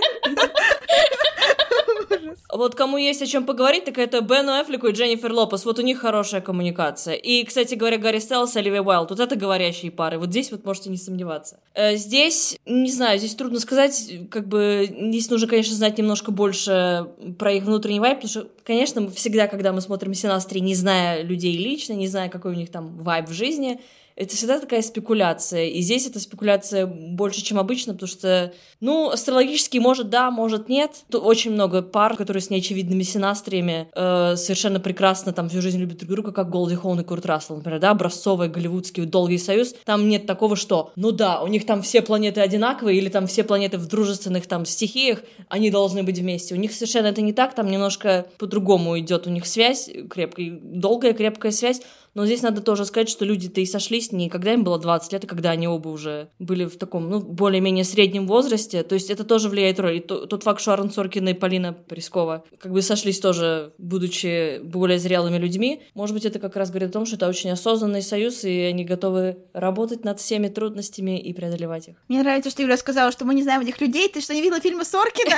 Вот кому есть о чем поговорить, так это Бену Эффлеку и Дженнифер Лопес. Вот у них хорошая коммуникация. И, кстати говоря, Гарри Стайлс и Оливия Уайлд. Вот это говорящие пары. Вот здесь вот можете не сомневаться. Здесь, не знаю, здесь трудно сказать. Как бы здесь нужно, конечно, знать немножко больше про их внутренний вайб, потому что, конечно, мы всегда, когда мы смотрим «Синастри», не зная людей лично, не зная, какой у них там вайб в жизни, это всегда такая спекуляция. И здесь эта спекуляция больше, чем обычно, потому что, ну, астрологически может да, может нет. Тут очень много пар, которые с неочевидными синастриями совершенно прекрасно там всю жизнь любят друг друга, как Голди Хоун и Курт Рассел, например, да, образцовый голливудский долгий союз. Там нет такого, что, ну да, у них там все планеты одинаковые, или там все планеты в дружественных там стихиях, они должны быть вместе. У них совершенно это не так, там немножко по-другому идет у них связь, крепкая, долгая, крепкая связь. Но здесь надо тоже сказать, что люди-то и сошлись не когда им было 20 лет, а когда они оба уже были в таком, ну, более-менее среднем возрасте. То есть это тоже влияет роль. И тот факт, что Аарон Соркин и Полина Прескова как бы сошлись тоже, будучи более зрелыми людьми, может быть, это как раз говорит о том, что это очень осознанный союз, и они готовы работать над всеми трудностями и преодолевать их. Мне нравится, что Юля сказала, что мы не знаем этих людей. Ты что, не видела фильмы Соркина?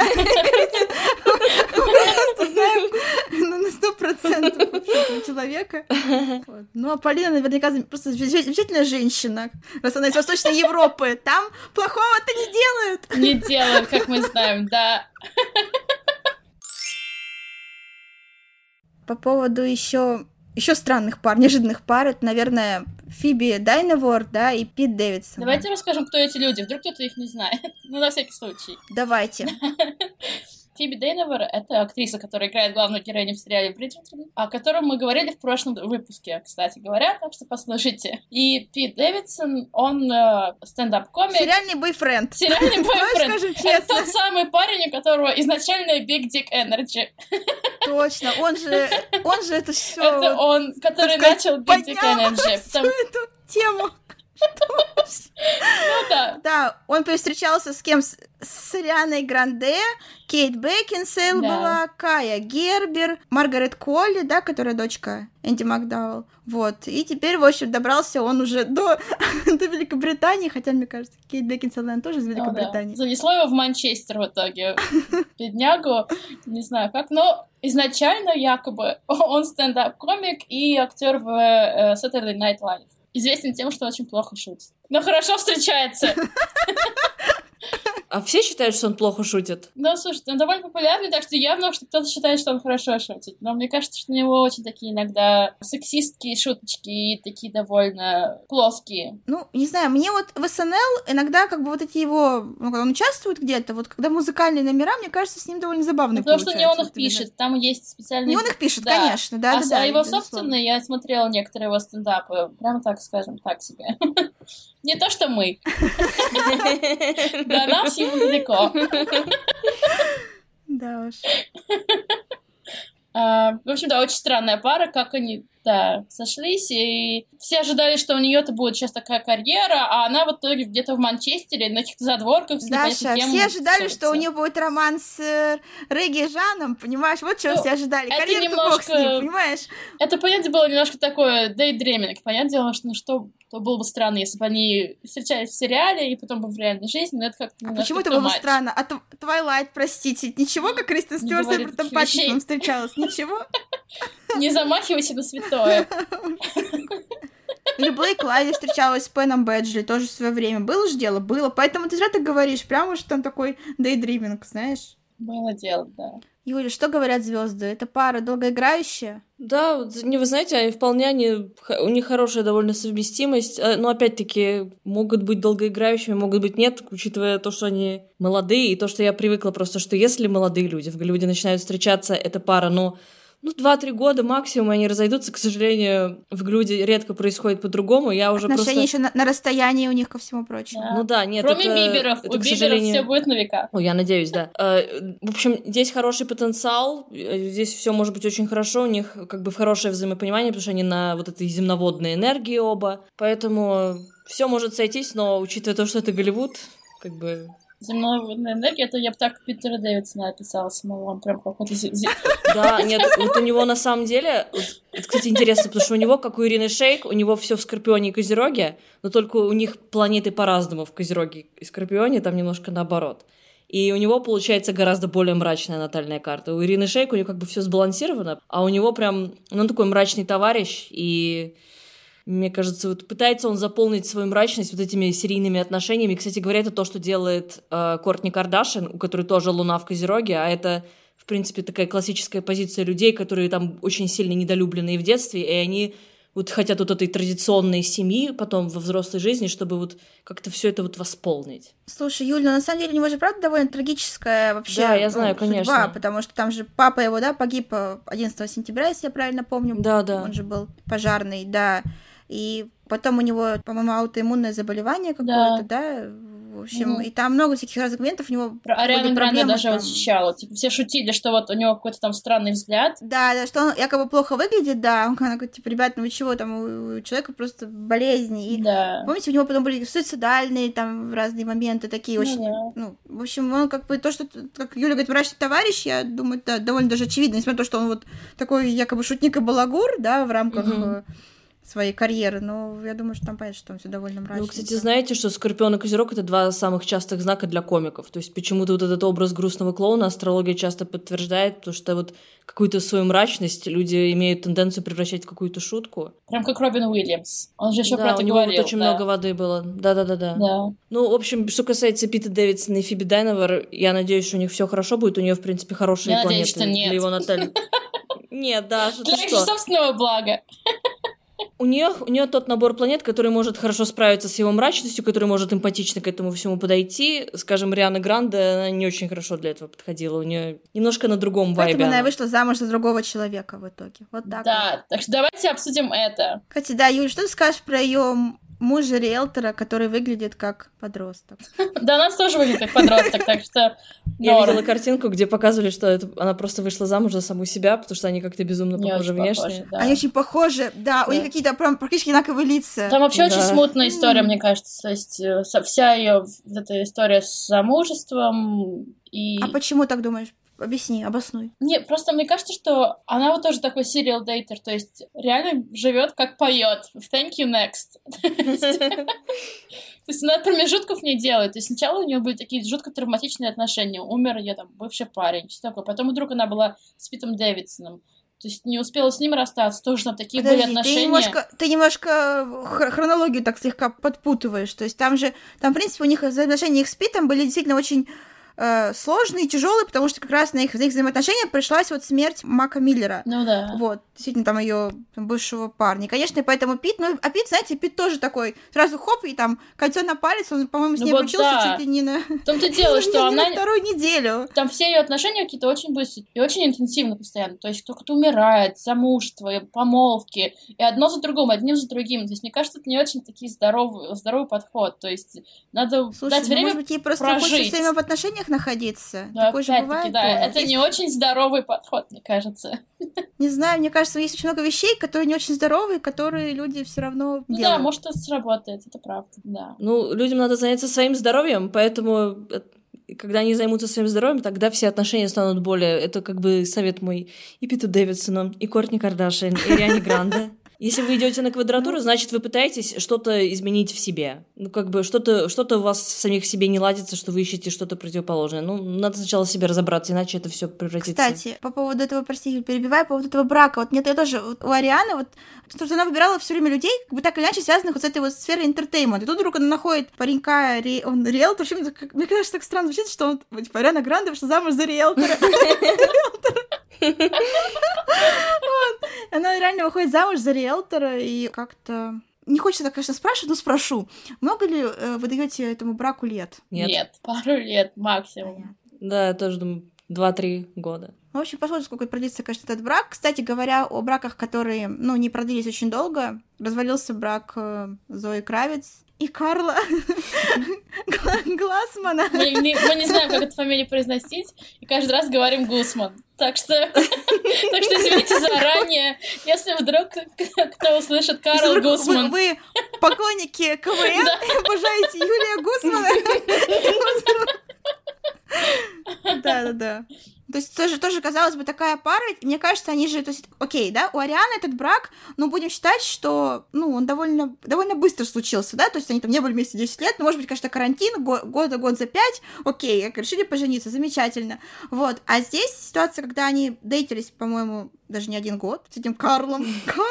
Мы знаем на 100% этого человека. Ну, а Полина наверняка просто замечательная женщина, раз она из Восточной Европы. Там плохого-то не делают. Не делают, как мы знаем, да. По поводу еще странных пар, неожиданных пар, это, наверное, Фиби Дайневорт, да, и Пит Дэвидсон. Давайте расскажем, кто эти люди. Вдруг кто-то их не знает. Ну, на всякий случай. Давайте. Фиби Дейневер — это актриса, которая играет главную героиню в сериале «Бриджертон», о котором мы говорили в прошлом выпуске, кстати говоря, так что послушайте. И Пит Дэвидсон, он стендап-комик. Сериальный бойфренд. Сериальный бойфренд. Скажем честно. Это тот самый парень, у которого изначально Big Dick Energy. Точно, он же это все. Это он, который начал Big Dick Energy. Всю эту тему. Ну да. Да, он повстречался с кем? С Арианой Гранде, Кейт Бекинсейл была, Кая Гербер, Маргарет Колли, да, которая дочка Энди Макдауэлл. Вот. И теперь, в общем, добрался он уже до Великобритании, хотя, мне кажется, Кейт Бекинсейл, наверное, тоже из Великобритании. Занесло его в Манчестер в итоге. Беднягу. Не знаю как, но изначально якобы он стендап-комик и актер в Saturday Night Live. Известен тем, что очень плохо шутит. Но хорошо встречается. А все считают, что он плохо шутит? Ну, слушай, он довольно популярный, так что явно, что кто-то считает, что он хорошо шутит. Но мне кажется, что у него очень такие иногда сексистские шуточки и такие довольно плоские. Ну, не знаю, мне вот в СНЛ иногда как бы вот эти его... Ну, когда он участвует где-то, вот когда музыкальные номера, мне кажется, с ним довольно забавно потому что не он их пишет, там есть специальные... Не он их пишет, конечно, да. А его собственные, я смотрела некоторые его стендапы, прямо так скажем, так себе. Не то, что мы. До нас ему далеко. Да уж. В общем, да, очень странная пара, как они, да, сошлись, и все ожидали, что у нее-то будет сейчас такая карьера, а она в итоге где-то в Манчестере, на каких-то задворках. Даша, все ожидали, что у нее будет роман с Регги Жаном, понимаешь? Вот чего все ожидали. Карьера немножко... с ним, понимаешь? Это, понятно, было немножко такое дейдриминг. Понятное дело, что, ну, что было бы странно, если бы они встречались в сериале и потом бы в реальной жизни, но это как-то немножко... Почему это было бы странно? А Твайлайт, простите, ничего, как Кристен Стюарт с Робертом Паттинсоном встречалась? Ничего? Не замахивайся на святое. Или Блейк Лайли встречалась с Пеном Бэджли тоже в свое время. Было же дело? Было. Поэтому ты зря так говоришь. Прямо что там такой дейдриминг, знаешь? Было дело, да. Юля, что говорят звезды? Это пара долгоиграющая? Да, вы знаете, они вполне, у них хорошая довольно совместимость, но опять-таки могут быть долгоиграющими, могут быть нет, учитывая то, что они молодые, и то, что я привыкла просто, что если молодые люди в Голливуде начинают встречаться, эта пара, ну, 2-3 года максимум они разойдутся. К сожалению, в Голливуде редко происходит по-другому. Я уже отношения еще на расстоянии у них, ко всему прочему. Ну да, нет, кроме Биберов. У Биберов все будет на века. Я надеюсь, да. В общем, здесь хороший потенциал. Здесь все может быть очень хорошо. У них как бы хорошее взаимопонимание, потому что они на вот этой земноводной энергии оба. Поэтому все может сойтись, но учитывая то, что это Голливуд, как бы... Земноводная энергия, это я бы так Питера Дэвидсона описала самого, он прям какой-то... Да, нет, вот у него на самом деле, это, кстати, интересно, потому что у него, как у Ирины Шейк, у него все в Скорпионе и Козероге, но только у них планеты по-разному в Козероге и Скорпионе, там немножко наоборот. И у него получается гораздо более мрачная натальная карта. У Ирины Шейк у нее как бы все сбалансировано, а у него прям, он такой мрачный товарищ, и... Мне кажется, вот пытается он заполнить свою мрачность вот этими серийными отношениями. Кстати говоря, это то, что делает Кортни Кардашьян, у которой тоже луна в Козероге, а это, в принципе, такая классическая позиция людей, которые там очень сильно недолюбленные в детстве, и они вот хотят вот этой традиционной семьи потом во взрослой жизни, чтобы вот как-то все это вот восполнить. Слушай, Юль, ну на самом деле у него же правда довольно трагическая вообще да, я знаю, судьба, конечно. потому что там же папа его, да, погиб 11 сентября, если я правильно помню. Да. Он же был пожарный, да. И потом у него, по-моему, аутоиммунное заболевание какое-то, да? В общем, и там много всяких разных моментов у него. Про Ариану Гранде даже восхищала. Типа, все шутили, что вот у него какой-то там странный взгляд. Да, что он якобы плохо выглядит, да. Он говорит, типа, ребят, ну вы чего, там у человека просто болезни. И, помните, у него потом были суицидальные там разные моменты такие очень... Ну, в общем, он как бы то, что, как Юля говорит, мрачный товарищ, я думаю, это довольно даже очевидно, несмотря на то, что он вот такой якобы шутник и балагур, да, в рамках... своей карьеры, но я думаю, что там понятно, что там все довольно мрачно. Ну, кстати, знаете, что Скорпион и Козерог — это два самых частых знака для комиков, то есть почему-то вот этот образ грустного клоуна астрология часто подтверждает, потому что вот какую-то свою мрачность люди имеют тенденцию превращать в какую-то шутку. Прям как Робин Уильямс. Он же еще про это у него говорил. Вот очень много воды было. Да. Ну, в общем, что касается Пита Дэвидсона и Фиби Дайневер, я надеюсь, что у них все хорошо будет, у нее, в принципе, хорошие я планеты надеюсь, что нет. для его натальных. Нет, да, для их собственного блага. У нее тот набор планет, который может хорошо справиться с его мрачностью, который может эмпатично к этому всему подойти. Скажем, Риана Гранде, она не очень хорошо для этого подходила. У нее немножко на другом вайбе. Поэтому она вышла замуж за другого человека в итоге. Вот так. Да, вот. так что давайте обсудим это. Кстати, да, Юль, что ты скажешь про ее мужа-риэлтора, который выглядит как подросток? Да, она тоже выглядит как подросток, так что... Я видела картинку, где показывали, что она просто вышла замуж за саму себя, потому что они как-то безумно похожи внешне. Они очень похожи, да, у них какие-то прям практически одинаковые лица. Там вообще очень смутная история, мне кажется, то есть вся ее эта история с замужеством и... А почему так думаешь? Объясни, обоснуй. Не, просто мне кажется, что она вот тоже такой serial dater, то есть реально живет как поет. Thank you, next. То есть она промежутков не делает. То есть сначала у нее были такие жутко травматичные отношения. Умер ее там бывший парень, все такое. Потом вдруг она была с Питом Дэвидсоном. То есть не успела с ним расстаться, тоже там такие были отношения. Ты немножко хронологию так слегка подпутываешь. То есть там, в принципе, у них взаимоотношения их с Питом были действительно очень сложные, тяжелые, потому что как раз на их взаимоотношения пришлась вот смерть Мака Миллера. Ну да. Вот, действительно, там ее бывшего парня. И, конечно, поэтому Пит, а Пит, знаете, Пит тоже такой, сразу хоп, и там кольцо на палец, он, по-моему, с ней обручился чуть ли не на... В том-то дело, что она... на вторую неделю. Там все ее отношения какие-то очень быстрые и очень интенсивно постоянно. То есть кто-то умирает, замужество, помолвки, и одно за другим, одним за другим. То есть мне кажется, это не очень такой здоровый подход. То есть надо дать время может быть, ей просто хочется все время в отношениях находиться. Да, такой же бывает. Да, это не очень здоровый подход, мне кажется. Не знаю, мне кажется, есть очень много вещей, которые не очень здоровые, которые люди все равно делают. Да, может, это сработает, это правда, да. Ну, людям надо заняться своим здоровьем, поэтому когда они займутся своим здоровьем, тогда все отношения станут более... Это как бы совет мой и Питу Дэвидсону, и Кортни Кардашьян, и Риане Гранде. Если вы идете на квадратуру, значит, вы пытаетесь что-то изменить в себе. Ну, как бы что-то у вас в самих себе не ладится, что вы ищете что-то противоположное. Ну, надо сначала в себе разобраться, иначе это все превратится. Кстати, по поводу этого, прости, перебиваю, по поводу этого брака. Вот нет, я тоже у Арианы, вот, что она выбирала все время людей, как бы так или иначе связанных вот с этой вот сферой интертеймента. И тут вдруг она находит паренька, он риэлтор. В общем, мне кажется, так странно звучит, что он, типа, Ариана Гранде вышла замуж за риэлтора. Она реально выходит замуж за риэлтора, и как-то... Не хочется так, конечно, спрашивать, но спрошу. Много ли вы даете этому браку лет? Нет, пару лет максимум. Да, я тоже думаю, 2-3 года. В общем, посмотрим, сколько продлится, конечно, этот брак. Кстати говоря, о браках, которые, не продлились очень долго, развалился брак Зои Кравиц и Карла Глассмана. Мы не знаем, как эту фамилию произносить, и каждый раз говорим Гусман. Так что извините заранее, если вдруг кто услышит Карл Гусман. Вы поклонники КВН, обожаете Юлия Гусмана. Да. То есть тоже, казалось бы, такая пара, мне кажется, они же, то есть, окей, да, у Арианы этот брак, будем считать, что, он довольно быстро случился, да, то есть они там не были вместе 10 лет, может быть, конечно, карантин, год за 5, окей, решили пожениться, замечательно, вот, а здесь ситуация, когда они дейтились, по-моему, даже не 1 год с этим Карлом,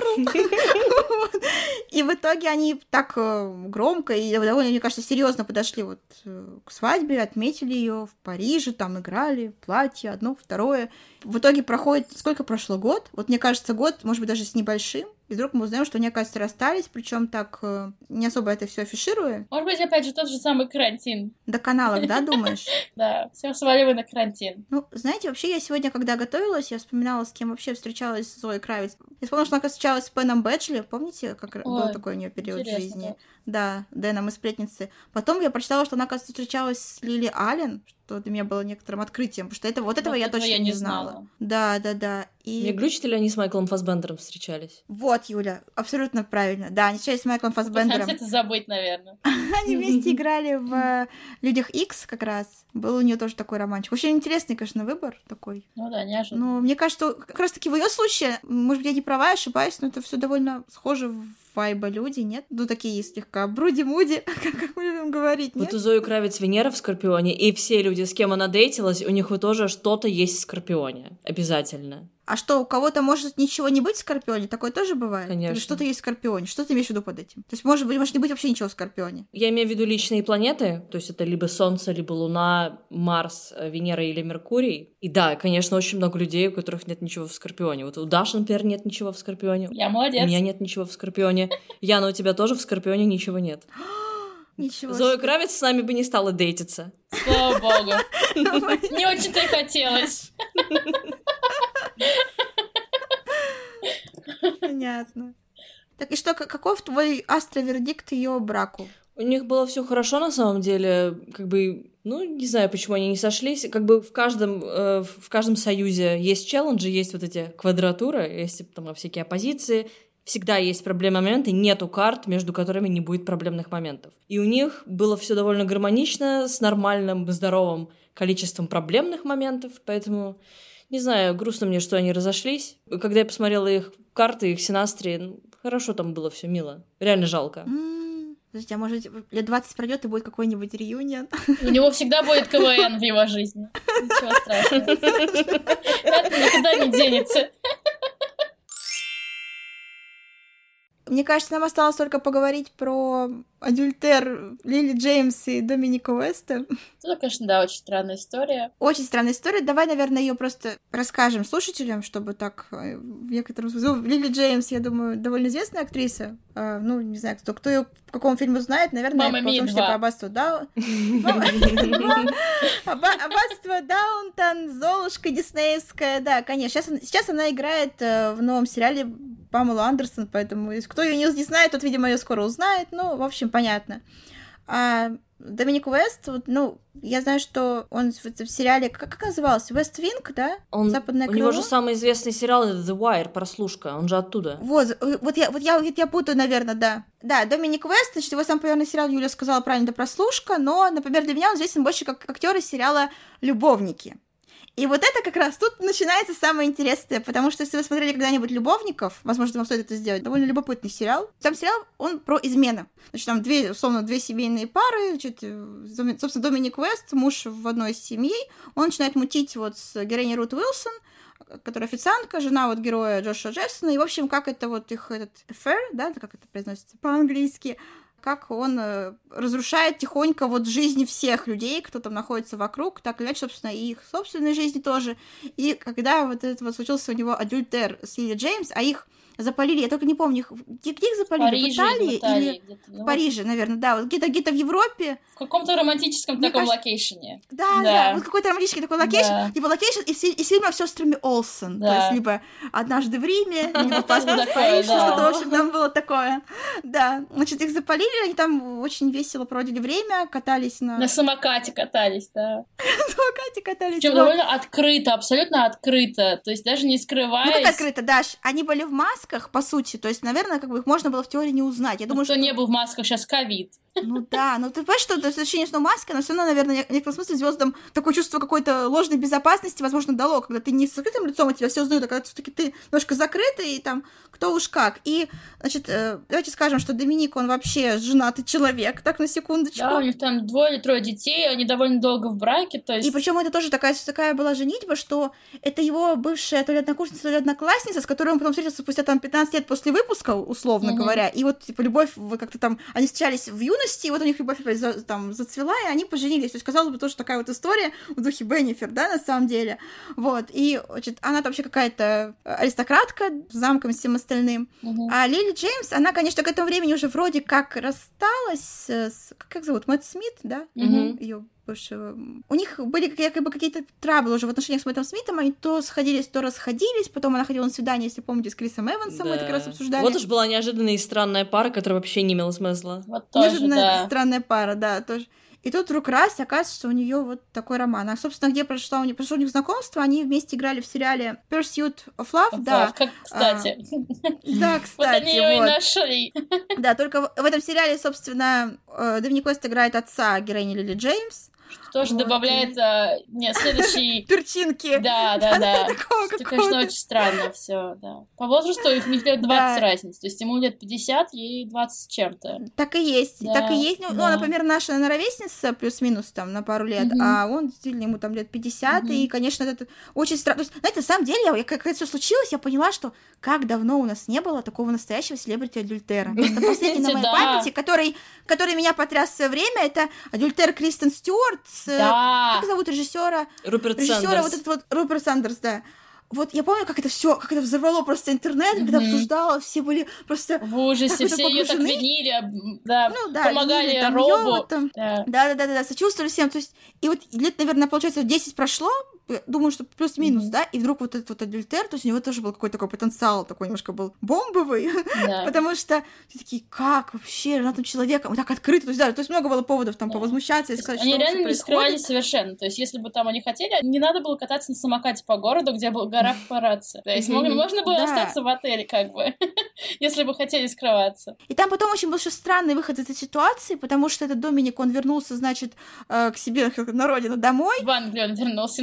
и в итоге они так громко и довольно, мне кажется, серьезно подошли вот к свадьбе, отметили ее в Париже, там играли, платье, одно, второе. В итоге сколько прошло, год? Вот мне кажется, год, может быть, даже с небольшим. И вдруг мы узнаем, что они, оказывается, расстались, причем так не особо это все афишируя. Может быть, опять же, тот же самый карантин. До каналов, да, думаешь? Да, все сваливай на карантин. Знаете, вообще, я сегодня, когда готовилась, я вспоминала, с кем вообще встречалась Зоя Кравиц. Я вспомнила, что она встречалась с Пеном Бэджли. Помните, как был такой у нее период в жизни? Да, Дэном из «Сплетницы». Потом я прочитала, что она, оказывается, встречалась с Лили Аллен, что для меня было некоторым открытием, потому что этого я точно не знала. Да. И... Не глючат ли они с Майклом Фассбендером встречались? Вот, Юля, абсолютно правильно. Да, они встречались с Майклом Фассбендером. Хотите забыть, наверное. Они вместе играли в «Людях Икс» как раз. Был у нее тоже такой романчик. Очень интересный, конечно, выбор такой. Да, неожиданно. Но мне кажется, что как раз-таки в ее случае, может быть, я не права, ошибаюсь, но это все довольно схоже в вайба люди, нет? Такие слегка бруди-муди, как мы любим говорить, нет? Вот у Зои Кравиц Венера в Скорпионе, и все люди, с кем она дейтилась, у них тоже что-то есть в Скорпионе. Обязательно. А что, у кого-то может ничего не быть в Скорпионе? Такое тоже бывает? Конечно. Или что-то есть в Скорпионе? Что ты имеешь в виду под этим? То есть, может не быть вообще ничего в Скорпионе? Я имею в виду личные планеты, то есть это либо Солнце, либо Луна, Марс, Венера или Меркурий. И да, конечно, очень много людей, у которых нет ничего в Скорпионе. Вот у Даши, например, нет ничего в Скорпионе. Я молодец. У меня нет ничего в Скорпионе. Яна, у тебя тоже в Скорпионе ничего нет. Ничего. Зоя Кравиц с нами бы не стала дейтиться. Слава богу. Не очень-то и хотелось. Понятно. Так и что, каков твой астровердикт ее браку? У них было все хорошо на самом деле, не знаю, почему они не сошлись. В каждом союзе есть челленджи, есть вот эти квадратуры, есть там всякие оппозиции. Всегда есть проблемные моменты, нету карт, между которыми не будет проблемных моментов. И у них было все довольно гармонично, с нормальным, здоровым количеством проблемных моментов, поэтому, не знаю, грустно мне, что они разошлись. Когда я посмотрела их карты, их синастрии, хорошо там было все мило. Реально жалко. Подождите, а может, лет 20 пройдет и будет какой-нибудь реюнион? У него всегда будет КВН в его жизни. Ничего страшного. Это никуда не денется. Мне кажется, нам осталось только поговорить про адюльтер Лили Джеймс и Доминика Уэста. Это, конечно, да, очень странная история. Очень странная история. Давай, наверное, ее просто расскажем слушателям, чтобы так в некотором смысле... Лили Джеймс, я думаю, довольно известная актриса. Не знаю, кто ее в каком фильме знает, наверное, «Мама Мия 2». По «Аббатству Даунтон», «Золушка» диснеевская, да, конечно. Сейчас она играет в новом сериале Памелу Андерсон, поэтому кто ее не знает, тот, видимо, ее скоро узнает. В общем, понятно. А Доминик Уэст, я знаю, что он в сериале, как назывался? «Вест Винг», да? «Западное крыло». У него же самый известный сериал — это «The Wire», «Прослушка», он же оттуда. Вот я путаю, наверное, да. Да, Доминик Уэст, значит, его самый популярный сериал, Юля сказала правильно, это «Прослушка», но, например, для меня он известен больше как актер из сериала «Любовники». И вот это как раз тут начинается самое интересное, потому что если вы смотрели когда-нибудь «Любовников», возможно, вам стоит это сделать, довольно любопытный сериал. Там сериал, он про измены. Значит, там две семейные пары, значит, собственно, Доминик Уэст, муж в одной из семей, он начинает мутить вот с героиней Рут Уилсон, которая официантка, жена вот героя Джоша Джексона, и, в общем, как это вот их этот affair, да, как это произносится по-английски, как он разрушает тихонько вот жизни всех людей, кто там находится вокруг, так или иначе, собственно, и их собственной жизни тоже. И когда вот это вот случился у него адюльтер с Лили Джеймс, а их запалили, я только не помню, где их запалили, в Италии или в Париже, наверное, да, вот где-то в Европе. В каком-то романтическом таком локейшене. Да, вот какой-то романтический такой локейшн, типа локейшн из фильма с сестрами Олсен, то есть либо «Однажды в Риме», либо «Паспорт в Париж», что-то, в общем, там было такое. Да, значит, их запалили, они там очень весело проводили время, катались на самокате катались, да. На самокате катались. Причем довольно открыто, абсолютно открыто, то есть даже не скрываясь. Ну как открыто, Даш? Они были в масках, по сути, то есть, наверное, как бы их можно было в теории не узнать. Я думаю, кто не был в масках, сейчас ковид. Ну да, но ты понимаешь, что это ощущение, что маска, но все равно, наверное, в некотором смысле звездам такое чувство какой-то ложной безопасности, возможно, дало, когда ты не с закрытым лицом, а тебя все узнают, а когда все-таки ты немножко закрытый, и там кто уж как. И, значит, давайте скажем, что Доминик, он вообще женатый человек, так, на секундочку. Да, у них там 2 или 3 детей, они довольно долго в браке, то есть... И причем это тоже такая была женитьба, что это его бывшая то ли однокурсница, то ли одноклассница, с которой он потом встретился спустя там 15 лет после выпуска, условно говоря, и вот, типа, любовь, как-то там, они встречались в юности, и вот у них любовь там зацвела, и они поженились. То есть, казалось бы, тоже такая вот история в духе Беннифер, да, на самом деле. Вот, и, значит, она вообще какая-то аристократка с замком и всем остальным. А Лили Джеймс, она, конечно, к этому времени уже вроде как рассталась с... Как зовут? Мэтт Смит, да? Её бывшего. У них были якобы какие-то траблы уже в отношениях с Мэттом Смитом, они то сходились, то расходились, потом она ходила на свидание, если помните, с Крисом Эвансом, мы это как раз обсуждали. Вот уж была неожиданная и странная пара, которая вообще не имела смысла. Вот тоже, неожиданная странная пара, да, тоже. И тут вдруг раз, оказывается, что у нее вот такой роман. А, собственно, где прошло у них знакомство, они вместе играли в сериале Pursuit of Love, да. Как, кстати. Да, кстати. Вот они ее и нашли. Да, только в этом сериале, собственно, Доминик Уэст играет отца героини Лили Джеймс. Что тоже добавляет следующий... Перчинки. Да. Это, конечно, очень странно все, да. По возрасту у них лет 20 разница. То есть ему лет 50, ей 20 с чем-то. Так и есть, так и есть. Ну, например, наша ровесница плюс-минус там на пару лет, а он действительно ему там лет 50, и, конечно, это очень странно. То есть, знаете, на самом деле, как это все случилось, я поняла, что как давно у нас не было такого настоящего селебрити-адюльтера. Просто последний на моей памяти, который меня потряс в свое время, это адюльтер Кристен Стюарт, как зовут режиссера? Руперт Сандерс. Вот этот вот Руперт Сандерс, да. Вот я помню, как это взорвало просто интернет, когда обсуждалось, все были просто... В ужасе, все ее так винили, да, помогали Робу. Да, сочувствовали всем. То есть, и вот лет, наверное, получается, 10 прошло, думаю, что плюс-минус, да, и вдруг вот этот вот адюльтер, то есть у него тоже был какой-то такой потенциал, такой немножко был бомбовый, потому что все такие, как вообще женатым человеком, так открыто, то есть много было поводов там повозмущаться и сказать, что они реально не скрывались совершенно, то есть если бы там они хотели, не надо было кататься на самокате по городу, где была гора папарацци, то есть можно было остаться в отеле, как бы, если бы хотели скрываться. И там потом очень был еще странный выход из этой ситуации, потому что этот Доминик, он вернулся, значит, к себе на родину домой. В Англию он вернулся.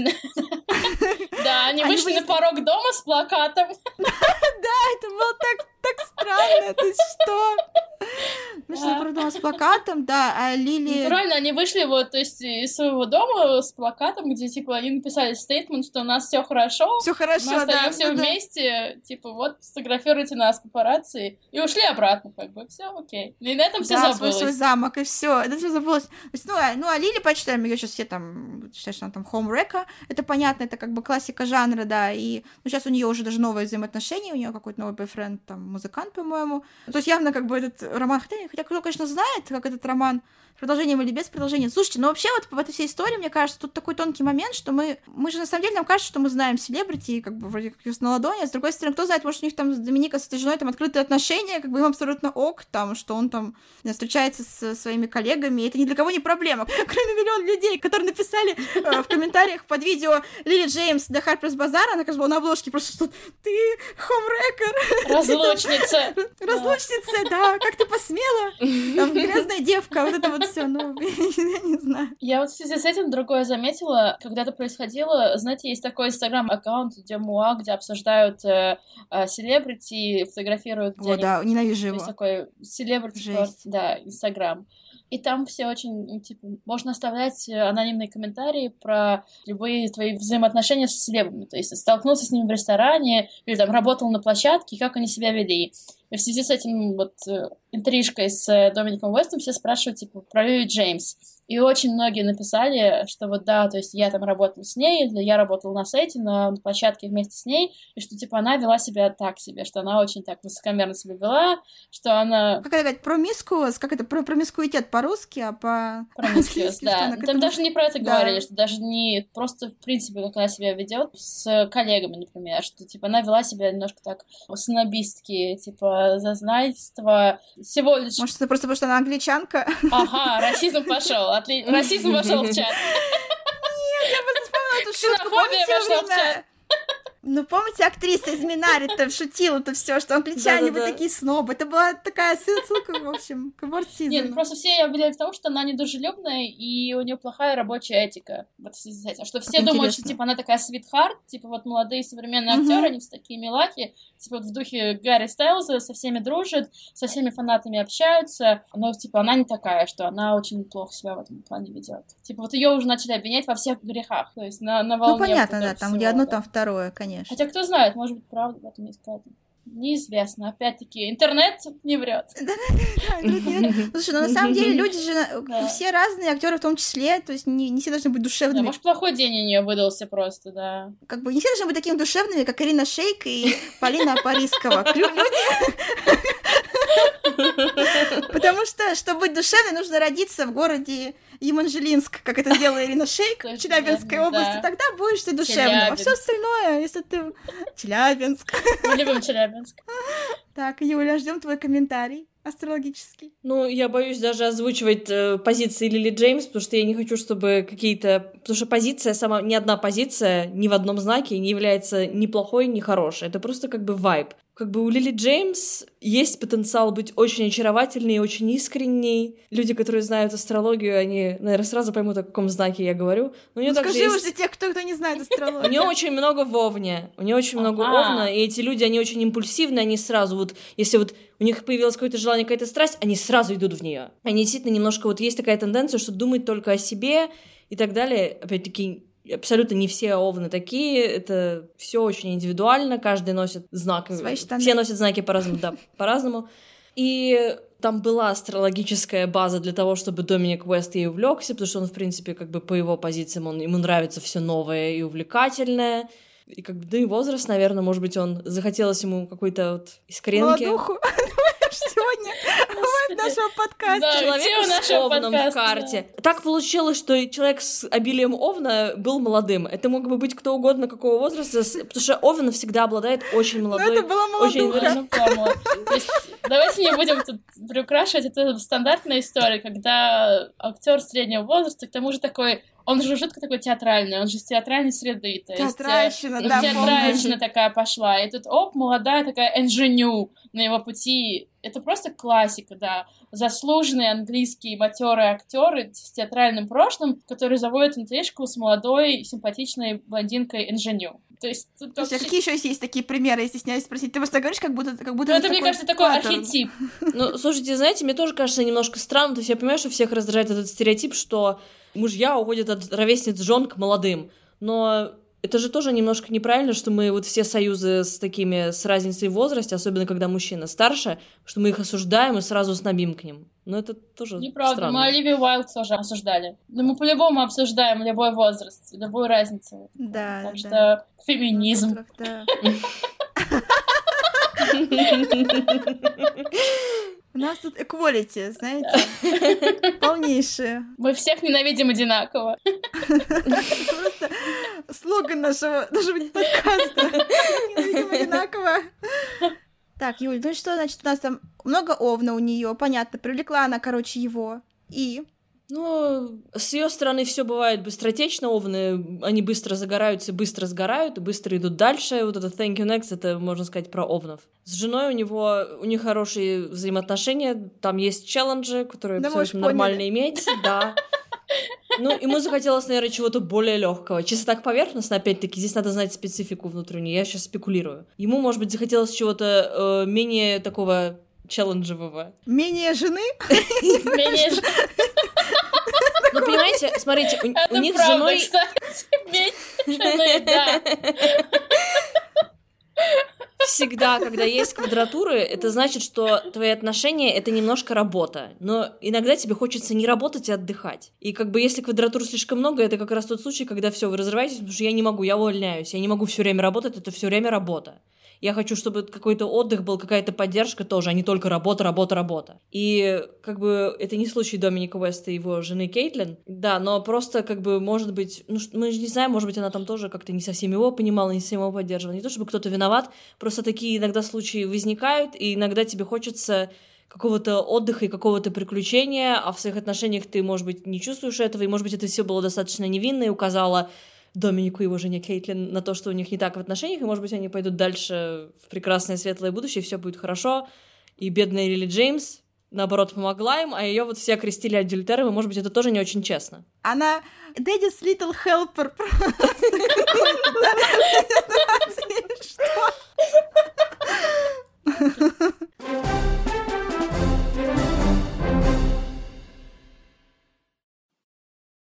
Да, они вышли на порог дома с плакатом. Да, это было так странно, ты что? Вышли на порог дома с плакатом, да, а Лили... Натурально, они вышли вот, то есть, из своего дома с плакатом, где, типа, они написали стейтмент, что у нас все хорошо, мы остаемся вместе, типа, вот, сфотографируйте нас, папарацци, и ушли обратно, как бы, все окей. И на этом все забылось. Свой замок, и все, это все забылось. То есть, а Лили, почитаем, ее сейчас все там, считают, что она там хоумрека, это понятно, это как бы классика жанра, да, и сейчас у нее уже даже новые взаимоотношения, у нее какой-то новый бойфренд, там, музыкант, по-моему. То есть явно как бы этот роман, хотя кто, конечно, знает, как этот роман с продолжением или без продолжения. Слушайте, но вообще вот в этой всей истории, мне кажется, тут такой тонкий момент, что мы же на самом деле, нам кажется, что мы знаем селебрити, как бы вроде как на ладони, а с другой стороны, кто знает, может, у них там с Доминика, с этой женой там открытые отношения, как бы им абсолютно ок, там, что он там встречается со своими коллегами, и это ни для кого не проблема. Кроме миллиона людей, которые написали в комментариях под видео Лили Джеймс для Harper's Bazaar, она, кажется, была на обложке, просто что ты хоумрекер. Разлучница. Разлучница, да, как ты посмела? Там грязная девка, вот это вот все, ну, я не знаю. Я вот в связи с этим другое заметила, когда это происходило, знаете, есть такой инстаграм-аккаунт Демуа, где обсуждают селебрити, фотографируют. О, да, ненавижу его. Есть такой селебрити, да, инстаграм. И там все очень, типа, можно оставлять анонимные комментарии про любые твои взаимоотношения с селебами. То есть столкнулся с ними в ресторане или там работал на площадке, как они себя вели. И в связи с этим вот интрижкой с Домиником Уэстом все спрашивают, типа, про Лили Джеймс. И очень многие написали, что вот да, то есть я там работал с ней, я работал на сайте, на площадке вместе с ней, и что, типа, она вела себя так себе, что она очень так высокомерно себя вела, что она... Как это говорить? Промискуус? Как это? Промискуитет по-русски, а по... Промискуус, да. Там даже не про это говорили, что даже не просто, в принципе, как она себя ведет с коллегами, например, что, типа, она вела себя немножко так снобистски, типа, зазнайство, всего лишь... Может, это просто потому, что она англичанка? Ага, расизм пошел. Расизм вошел в чат. Нет, я просто вспомнила эту шутку. Ксенофобия вошла в чат. Ну, помните, актриса из Минари-то шутила-то все, что англичане вы такие снобы. Это была такая ссылка, в общем, к аборт-сизону. Нет, просто все обвиняют в том, что она недружелюбная, и у нее плохая рабочая этика. Вот в связи с этим. Что все думают, что, типа, она такая свитхарт, типа, вот молодые современные актеры, они все такие милахи, типа, вот в духе Гарри Стайлза, со всеми дружит, со всеми фанатами общаются, но, типа, она не такая, что она очень плохо себя в этом плане ведет. Типа, вот ее уже начали обвинять во всех грехах, то есть на волне... Ну, понятно, да, там где одно, там второе, конечно. Хотя кто знает, может быть, правда в этом есть какая-то. Неизвестно. Опять-таки, интернет не врет. Слушай, ну на самом деле люди же все разные, актеры в том числе, то есть не все должны быть душевными. Может, плохой день у нее выдался просто, да. Как бы не все должны быть такими душевными, как Ирина Шейк и Полина Апарискова. Потому что, чтобы быть душевной, нужно родиться в городе Еманжелинск, как это делала Ирина Шейк в Челябинской области, тогда будешь ты душевным. А все остальное, если ты... Челябинск. Мы любим Челябинск. Так, Юля, ждем твой комментарий астрологический. Ну, я боюсь даже озвучивать позиции Лили Джеймс, потому что я не хочу, чтобы какие-то... Потому что позиция сама... Ни одна позиция ни в одном знаке не является ни плохой, ни хорошей. Это просто как бы вайб. Как бы у Лили Джеймс есть потенциал быть очень очаровательной и очень искренней. Люди, которые знают астрологию, они, наверное, сразу поймут, о каком знаке я говорю. Но у нее также скажи есть... уж для тех, кто не знает астрологию. У нее очень много в Овне. У нее очень много Овна, и эти люди, они очень импульсивны, они сразу вот... Если вот у них появилось какое-то желание, какая-то страсть, они сразу идут в нее. Они действительно немножко... Вот есть такая тенденция, что думать только о себе и так далее. Опять-таки... Абсолютно не все овны такие, это все очень индивидуально, каждый носит знак, все носят знаки по-разному, да, по-разному. И там была астрологическая база для того, чтобы Доминик Уэст ей увлекся, потому что он, в принципе, как бы по его позициям, ему нравится все новое и увлекательное. И как бы, да и возраст, наверное, может быть, он захотелось ему какой-то вот искренки. Молодуху. Сегодня в нашего подкаста. Человек с овном в карте. Так получилось, что человек с обилием овна был молодым. Это мог бы быть кто угодно, какого возраста, потому что овен всегда обладает очень молодой... Это была молодуха. Давайте не будем тут приукрашивать. Это стандартная история, когда актер среднего возраста, к тому же такой... Он же жутко такой театральный, он же с театральной среды. Театральщина, да. Театральщина такая пошла. И тут, молодая такая инженю на его пути. Это просто классика, да. Заслуженные английские матерые актеры с театральным прошлым, которые заводят интрижку с молодой симпатичной блондинкой инженю. То есть... Слушай, а какие еще есть такие примеры, я стесняюсь спросить? Ты просто говоришь, как будто это, мне кажется, такой архетип. Ну, слушайте, знаете, мне тоже кажется немножко странно, то есть я понимаю, что всех раздражает этот стереотип, что мужья уходят от ровесниц жен к молодым, но это же тоже немножко неправильно, что мы вот все союзы с разницей в возрасте, особенно когда мужчина старше, что мы их осуждаем и сразу снобим к ним. Но это тоже неправда, странно. Мы Оливию Уайлд тоже осуждали. Но мы по-любому обсуждаем любой возраст, любую разницу. Да, так что феминизм. У нас тут equality, знаете, полнейшее. Мы всех ненавидим одинаково. Просто слоган нашего подкаста. Ненавидим одинаково. Так, Юль, ну что, значит, у нас там много овна у нее, понятно, привлекла она, короче, его. И... Ну, с ее стороны все бывает быстротечно, овны, они быстро загораются, быстро сгорают, и быстро идут дальше. Вот это thank you next, это, можно сказать, про овнов. С женой у них хорошие взаимоотношения, там есть челленджи, которые абсолютно нормально иметь, да. Ну, ему захотелось, наверное, чего-то более легкого. Чисто так поверхностно, опять-таки, здесь надо знать специфику внутреннюю, я сейчас спекулирую. Ему, может быть, захотелось чего-то менее такого челленджевого. Менее жены? Менее жены. Ну, понимаете, смотрите, у них с женой... Кстати, менее жены, да. всегда, когда есть квадратуры, это значит, что твои отношения — это немножко работа. Но иногда тебе хочется не работать, а отдыхать. И как бы если квадратур слишком много, это как раз тот случай, когда все, вы разрываетесь, потому что я не могу, я увольняюсь, я не могу все время работать, это все время работа. Я хочу, чтобы какой-то отдых был, какая-то поддержка тоже, а не только работа, работа, работа. И как бы это не случай Доминика Уэста и его жены Кейтлин, да, но просто как бы, может быть, ну мы же не знаем, может быть, она там тоже как-то не совсем его понимала, не совсем его поддерживала. Не то чтобы кто-то виноват, просто такие иногда случаи возникают, и иногда тебе хочется какого-то отдыха и какого-то приключения, а в своих отношениях ты, может быть, не чувствуешь этого, и, может быть, это все было достаточно невинно и указало Доминику и его жене Кейтлин на то, что у них не так в отношениях, и, может быть, они пойдут дальше в прекрасное светлое будущее, все будет хорошо, и бедная Лили Джеймс, наоборот, помогла им, а ее вот все окрестили адюльтером, и, может быть, это тоже не очень честно. Она Daddy's Little Helper просто какой-то, да?